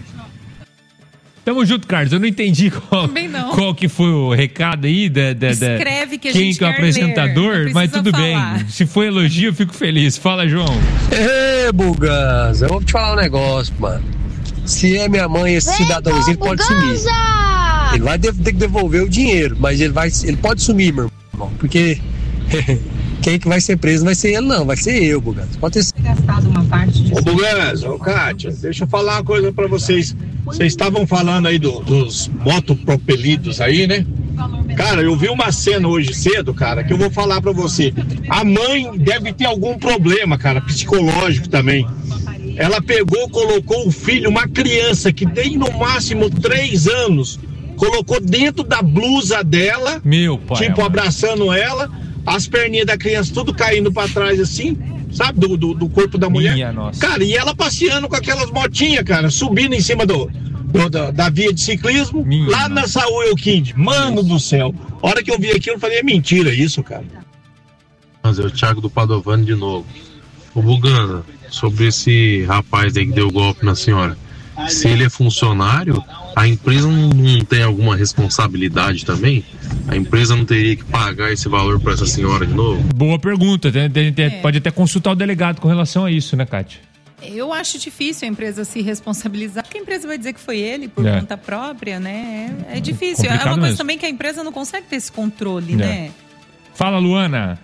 Tamo junto, Carlos. Eu não entendi qual que foi o recado aí Escreve que a quem gente que é o apresentador, mas tudo falar. Bem. Se foi elogio, eu fico feliz. Fala, João. Buganza, eu vou te falar um negócio, mano. Se é minha mãe, esse cidadãozinho pode sumir. Ele vai ter que devolver o dinheiro, mas ele pode sumir, meu irmão. Porque quem que vai ser preso não vai ser ele, não. Vai ser eu, Buganza. Pode ter gastado uma parte disso. Ô, Buganza, Kátia, deixa eu falar uma coisa pra vocês. Vocês estavam falando aí dos motopropelidos aí, né? Cara, eu vi uma cena hoje cedo, cara, que eu vou falar pra você. A mãe deve ter algum problema, cara, psicológico também. Ela pegou, colocou o filho, uma criança que tem no máximo 3 anos, colocou dentro da blusa dela, meu pai, tipo, abraçando ela, as perninhas da criança tudo caindo pra trás assim, sabe, do corpo da mulher. Cara, e ela passeando com aquelas motinhas, cara, subindo em cima da via de ciclismo, lá na Saúl Euquinde. Mano do céu. A hora que eu vi aquilo, eu falei, é mentira isso, cara. Mas é o Thiago do Padovani de novo. Ô, Buganza, sobre esse rapaz aí que deu golpe na senhora. Se ele é funcionário, a empresa não tem alguma responsabilidade também? A empresa não teria que pagar esse valor para essa senhora de novo? Boa pergunta. Pode até consultar o delegado com relação a isso, né, Kátia? Eu acho difícil a empresa se responsabilizar, porque a empresa vai dizer que foi ele por conta própria, né? É difícil. É uma coisa também que a empresa não consegue ter esse controle, né? Fala, Luana.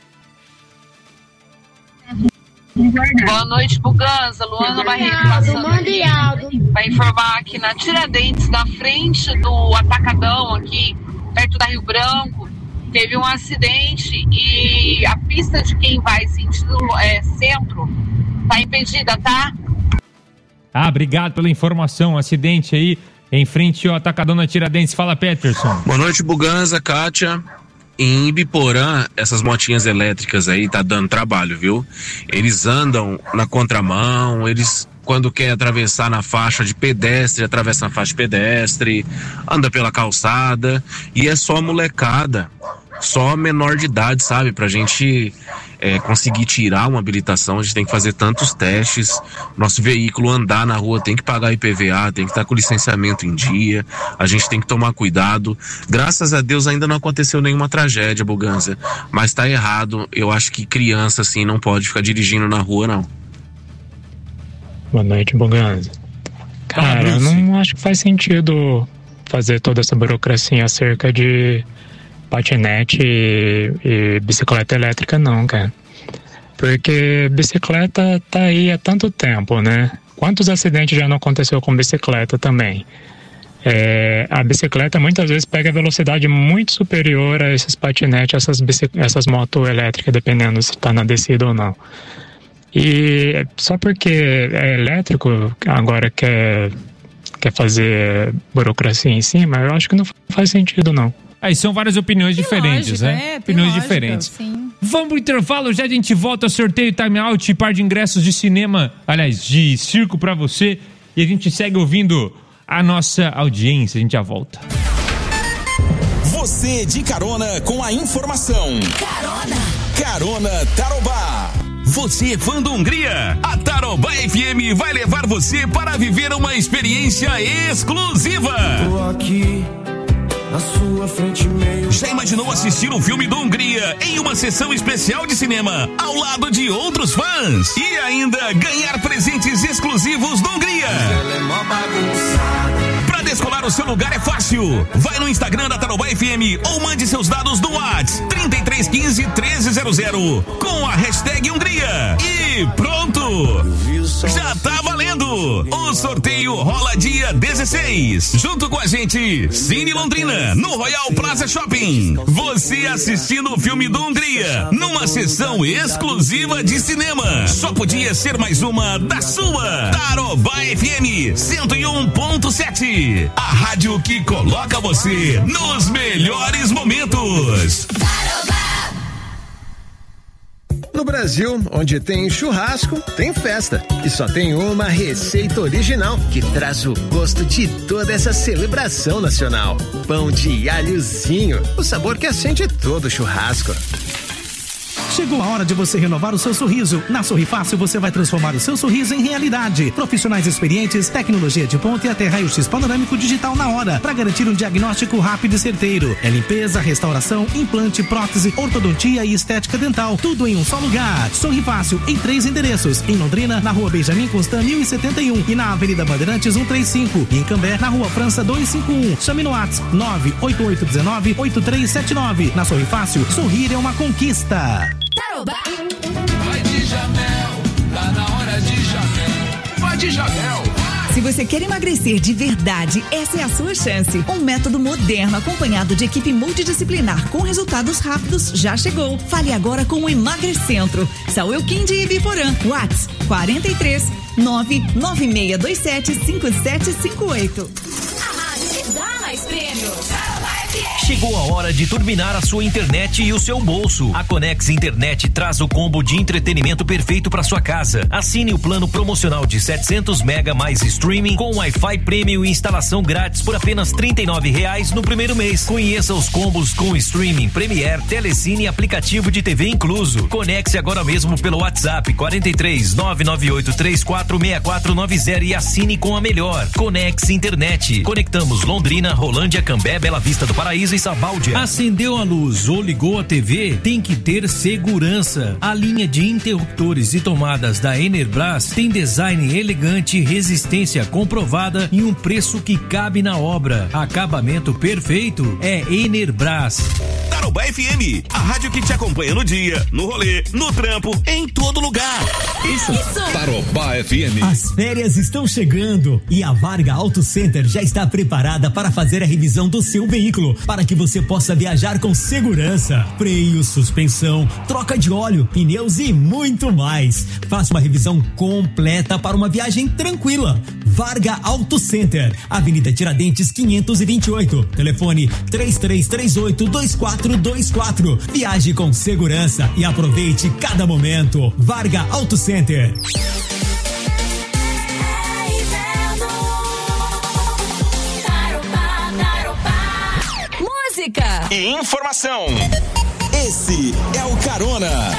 Boa noite, Buganza. Luana Barreto passando para informar que na Tiradentes, na frente do Atacadão, aqui perto da Rio Branco, teve um acidente e a pista de quem vai sentido centro tá impedida, tá? Obrigado pela informação. Acidente aí em frente ao Atacadão na Tiradentes. Fala, Peterson. Boa noite, Buganza, Kátia. Em Ibiporã, essas motinhas elétricas aí tá dando trabalho, viu? Eles andam na contramão, eles quando quer atravessar na faixa de pedestre, atravessa na faixa de pedestre, anda pela calçada e é só molecada, só menor de idade, sabe? Pra gente conseguir tirar uma habilitação, a gente tem que fazer tantos testes, nosso veículo andar na rua tem que pagar IPVA, tem que estar com licenciamento em dia, a gente tem que tomar cuidado. Graças a Deus ainda não aconteceu nenhuma tragédia, Buganza, mas tá errado. Eu acho que criança assim não pode ficar dirigindo na rua, não. Boa noite, Buganza. Cara, eu não acho que faz sentido fazer toda essa burocracia acerca de patinete e bicicleta elétrica, não, cara. Porque bicicleta tá aí há tanto tempo, né? Quantos acidentes já não aconteceu com bicicleta também? A bicicleta muitas vezes pega velocidade muito superior a esses patinetes, essas motos elétricas, dependendo se tá na descida ou não. E só porque é elétrico, agora quer fazer burocracia em cima, eu acho que não faz sentido, não. Aí são várias opiniões diferentes, né? Opiniões diferentes. Sim. Vamos pro intervalo, já a gente volta, sorteio, time out e par de ingressos de cinema, aliás, de circo pra você. E a gente segue ouvindo a nossa audiência, a gente já volta. Você de carona com a informação. Carona Tarobá. Você é fã do Hungria? A Tarobá FM vai levar você para viver uma experiência exclusiva. Tô aqui na sua frente meio... Já imaginou assistir um filme do Hungria em uma sessão especial de cinema ao lado de outros fãs? E ainda ganhar presentes exclusivos do Hungria? Para descolar o seu lugar é fácil. Vai no Instagram da Tarobá FM ou mande seus dados no WhatsApp 3315-1300 com a hashtag Hungria. E pronto! Já tá valendo! O sorteio rola dia 16. Junto com a gente, Cine Londrina, no Royal Plaza Shopping. Você assistindo o filme do Hungria, numa sessão exclusiva de cinema. Só podia ser mais uma da sua. Tarobá FM 101.7. A rádio que coloca você nos melhores momentos. No Brasil, onde tem churrasco, tem festa. E só tem uma receita original que traz o gosto de toda essa celebração nacional. Pão de alhozinho, o sabor que acende todo churrasco. Chegou a hora de você renovar o seu sorriso. Na Sorri Fácil você vai transformar o seu sorriso em realidade. Profissionais experientes, tecnologia de ponta e até raio-x panorâmico digital na hora, para garantir um diagnóstico rápido e certeiro. É limpeza, restauração, implante, prótese, ortodontia e estética dental. Tudo em um só lugar. Sorri Fácil em 3 endereços. Em Londrina, na Rua Benjamin Constant 1071 e na Avenida Bandeirantes 135. E em Cambé, na Rua França 251. Chame no WhatsApp 98819-8379. Na Sorri Fácil, sorrir é uma conquista. Tarobá. Vai de Jamel, tá na hora de Jamel. Vai de Jamel. Se você quer emagrecer de verdade, essa é a sua chance. Um método moderno acompanhado de equipe multidisciplinar com resultados rápidos já chegou. Fale agora com o Emagrecentro. Saúl Quinde e Ibiporã. WhatsApp 43 99627 5758. A rádio que dá mais prêmios. Chegou a hora de turbinar a sua internet e o seu bolso. A Conex Internet traz o combo de entretenimento perfeito para sua casa. Assine o plano promocional de 700 mega mais streaming com Wi-Fi Premium e instalação grátis por apenas R$39 no primeiro mês. Conheça os combos com streaming, Premiere, Telecine e aplicativo de TV incluso. Conecte agora mesmo pelo WhatsApp 43 998 346490 e assine com a melhor. Conex Internet. Conectamos Londrina, Rolândia, Cambé, Bela Vista do Paraíso e Sabáudia. Acendeu a luz ou ligou a TV? Tem que ter segurança. A linha de interruptores e tomadas da Enerbras tem design elegante, resistência comprovada e um preço que cabe na obra. Acabamento perfeito é Enerbras. Tarobá FM, a rádio que te acompanha no dia, no rolê, no trampo, em todo lugar. Isso. Tarobá FM. As férias estão chegando e a Varga Auto Center já está preparada para fazer a revisão do seu veículo, para que você possa viajar com segurança. Freio, suspensão, troca de óleo, pneus e muito mais. Faça uma revisão completa para uma viagem tranquila. Varga Auto Center, Avenida Tiradentes 528. Telefone 3338-2424. Viaje com segurança e aproveite cada momento. Varga Auto Center. Música e informação. Esse é o Carona.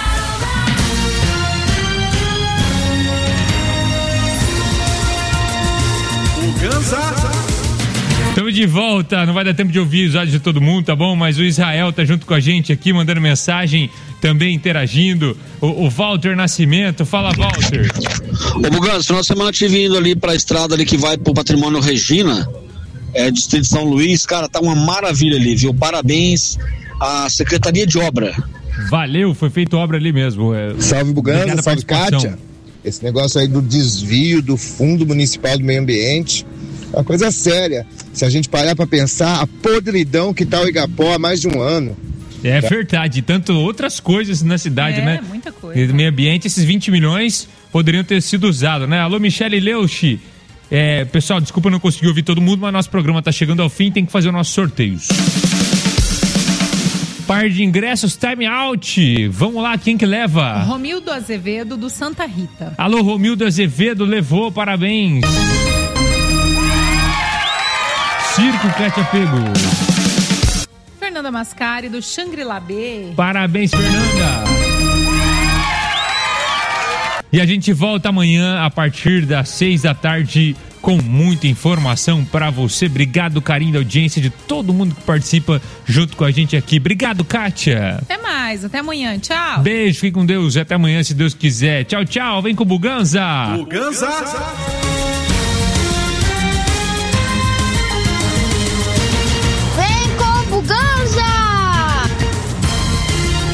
Estamos de volta, não vai dar tempo de ouvir os áudios de todo mundo, tá bom? Mas o Israel tá junto com a gente aqui, mandando mensagem, também interagindo. O Walter Nascimento, fala, Walter. Ô Buganza, final de semana eu estive indo ali pra estrada ali que vai pro Patrimônio Regina, Distrito de São Luís, cara, tá uma maravilha ali, viu? Parabéns à Secretaria de Obra. Valeu, foi feita obra ali mesmo. Salve Buganza, salve Kátia. Esse negócio aí do desvio do Fundo Municipal do Meio Ambiente é uma coisa séria. Se a gente parar pra pensar, a podridão que tá o Igapó há mais de um ano. É verdade, tanto outras coisas na cidade, né? Muita coisa. No meio ambiente, esses 20 milhões poderiam ter sido usados, né? Alô, Michele Leuchi. Pessoal, desculpa, não consegui ouvir todo mundo, mas nosso programa tá chegando ao fim, tem que fazer os nossos sorteios. Par de ingressos, time out. Vamos lá, quem que leva? Romildo Azevedo, do Santa Rita. Alô, Romildo Azevedo, levou, parabéns. Circo Kátia pegou. Fernanda Mascari, do Xangri-Lá B. Parabéns, Fernanda. E a gente volta amanhã a partir das 6 da tarde com muita informação pra você. Obrigado, carinho da audiência de todo mundo que participa junto com a gente aqui. Obrigado, Kátia. Até mais, até amanhã, tchau. Beijo, fique com Deus, até amanhã se Deus quiser. Tchau, tchau, vem com o Buganza. Buganza. Vem com o Buganza.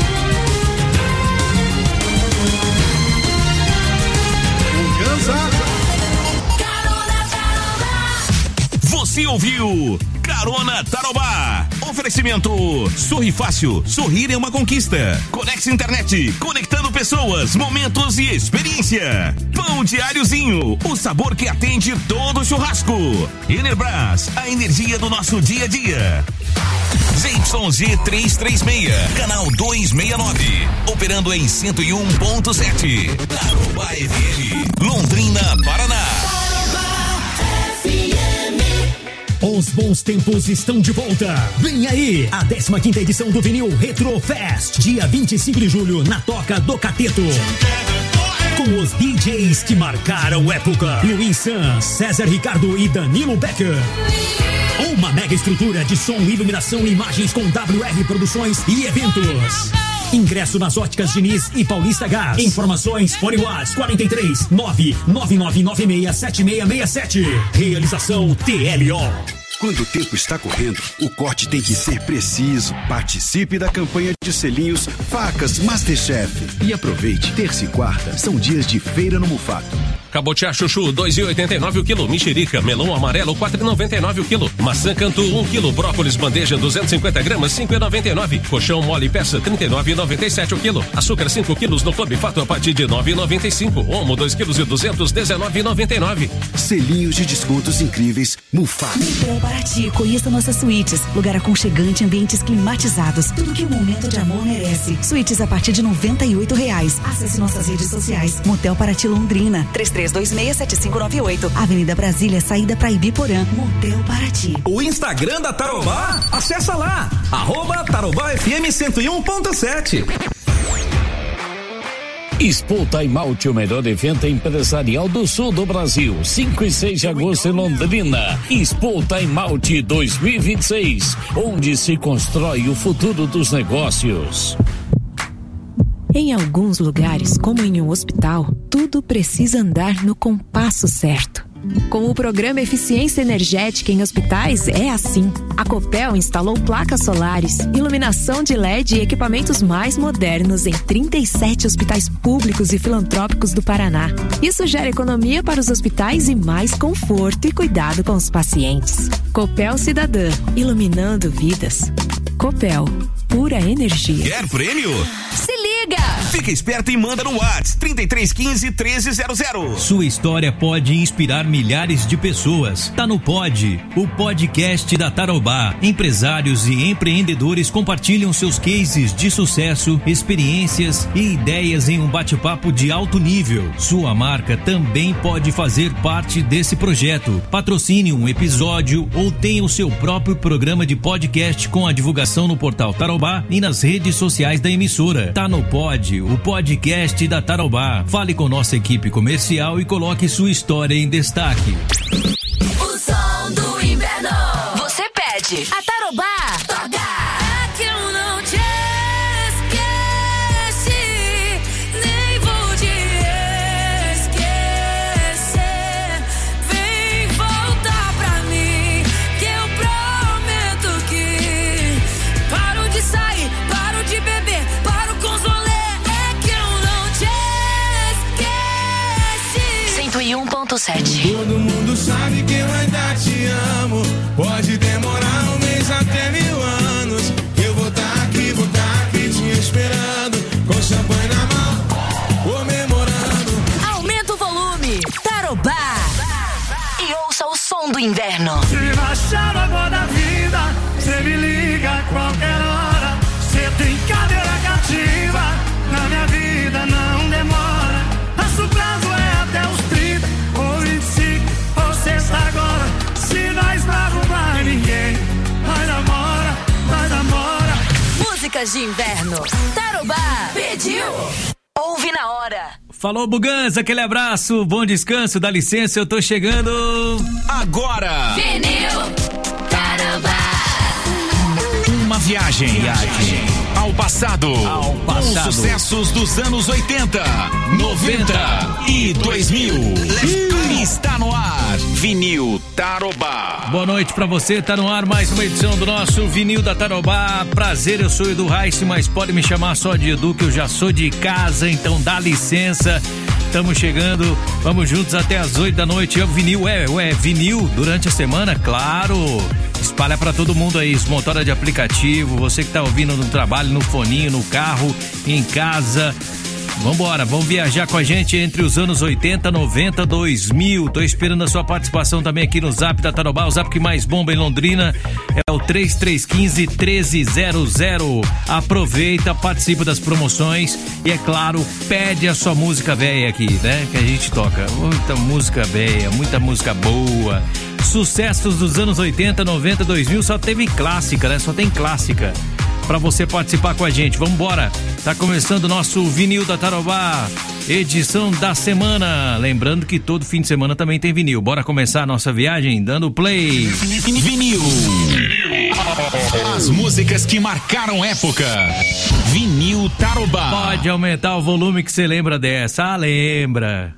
ouviu Carona Tarobá. Oferecimento Sorri Fácil, sorrir é uma conquista. Conex Internet, conectando pessoas, momentos e experiência. Pão Diáriozinho, o sabor que atende todo churrasco. Enerbras, a energia do nosso dia a dia. ZYZ 336, canal 269, operando em 101.7. Tarobá FM, Londrina, Paraná. Os bons tempos estão de volta. Vem aí a 15ª edição do Vinil Retro Fest, dia 25 de julho, na Toca do Cateto. Com os DJs que marcaram época: Luiz Sans, César Ricardo e Danilo Becker. Uma mega estrutura de som, iluminação e imagens com WR Produções e eventos. Ingresso nas óticas Diniz e Paulista Gás. Informações, fone WhatsApp 43 999967667. Realização TLO. Quando o tempo está correndo, o corte tem que ser preciso. Participe da campanha de selinhos Facas Masterchef. E aproveite, terça e quarta são dias de feira no Mufato. Cabotiá chuchu, 2,89 o quilo. Mexerica, melão amarelo, 4,99 o quilo. Maçã cantu, 1 quilo. Brócolis bandeja, 250 gramas, 5,99. Colchão mole peça, 39,97 o quilo. Açúcar, 5 quilos no Clube Fato a partir de 9,95. Omo, 2 quilos e 200, 19,99. Selinhos de descontos incríveis, Mufato. Motel Paraty, conheça nossas suítes. Lugar aconchegante, ambientes climatizados. Tudo que um momento de amor merece. Suítes a partir de R$98. Acesse nossas redes sociais. Motel Paraty Londrina, 33267598. Avenida Brasília, saída para Ibiporã. Motel Paraty. O Instagram da Tarobá? Acessa lá, @Tarobá FM 101.7. Expo Time Out, o melhor evento empresarial do sul do Brasil. 5 e 6 de agosto em Londrina. Expo Time Out 2026, onde se constrói o futuro dos negócios. Em alguns lugares, como em um hospital, tudo precisa andar no compasso certo. Com o programa Eficiência Energética em Hospitais é assim. A Copel instalou placas solares, iluminação de LED e equipamentos mais modernos em 37 hospitais públicos e filantrópicos do Paraná. Isso gera economia para os hospitais e mais conforto e cuidado com os pacientes. Copel Cidadã, iluminando vidas. Copel, pura energia. Quer prêmio? Se liga! Fica esperto e manda no WhatsApp 3315-1300. Sua história pode inspirar milhares de pessoas. Tá no Pod, o podcast da Tarobá. Empresários e empreendedores compartilham seus cases de sucesso, experiências e ideias em um bate-papo de alto nível. Sua marca também pode fazer parte desse projeto. Patrocine um episódio ou tenha o seu próprio programa de podcast com a divulgação no portal Tarobá e nas redes sociais da emissora. Tá no Pod, o podcast da Tarobá. Fale com nossa equipe comercial e coloque sua história em destaque. O som do inverno. Você pede. A Tarobá toca. É que eu não te esqueci, nem vou te esquecer. Vem voltar pra mim, que eu prometo que paro de sair, paro de beber, paro com os rolês. É que eu não te esqueci. 101.7. Todo mundo sabe que eu ainda te amo. Pode demorar um mês até 1000 anos. Eu vou tá aqui te esperando, com champanhe na mão, comemorando. Aumenta o volume. Tarobá. E ouça o som do inverno. Se baixar a água da vida, cê me liga a qualquer hora. Cê tem cadeira cativa, na minha vida não demora. Nosso prazo é até os 30 ou 25 ou sexta agora. Se nós não arrumar ninguém, vai namora, vai namora. Músicas de inverno. Tarobá pediu. Ouve na hora. Falou, Buganza, aquele abraço, bom descanso, dá licença, eu tô chegando agora. Vinil Tarobá. Uma viagem ao passado. Com sucessos dos anos 80, 90 e 2000. Está no ar, Vinil Tarobá. Boa noite pra você, tá no ar mais uma edição do nosso Vinil da Tarobá. Prazer, eu sou Edu Reis, mas pode me chamar só de Edu, que eu já sou de casa, então dá licença. Estamos chegando, vamos juntos até as 8 da noite. É o vinil, vinil durante a semana, claro. Espalha pra todo mundo aí, motora de aplicativo, você que tá ouvindo no trabalho, no foninho, no carro, em casa. Vambora, vamos viajar com a gente entre os anos 80, 90, 2000. Tô esperando a sua participação também aqui no Zap da Tarobá. O Zap que mais bomba em Londrina é o 3315-1300. Aproveita, participa das promoções e, é claro, pede a sua música velha aqui, né? Que a gente toca. Muita música velha, muita música boa. Sucessos dos anos 80, 90, 2000, só teve clássica, né? Só tem clássica pra você participar com a gente. Vambora, tá começando o nosso Vinil da Tarobá, edição da semana. Lembrando que todo fim de semana também tem vinil. Bora começar a nossa viagem dando play. Vinil. As músicas que marcaram época. Vinil Tarobá. Pode aumentar o volume que você lembra dessa. Lembra.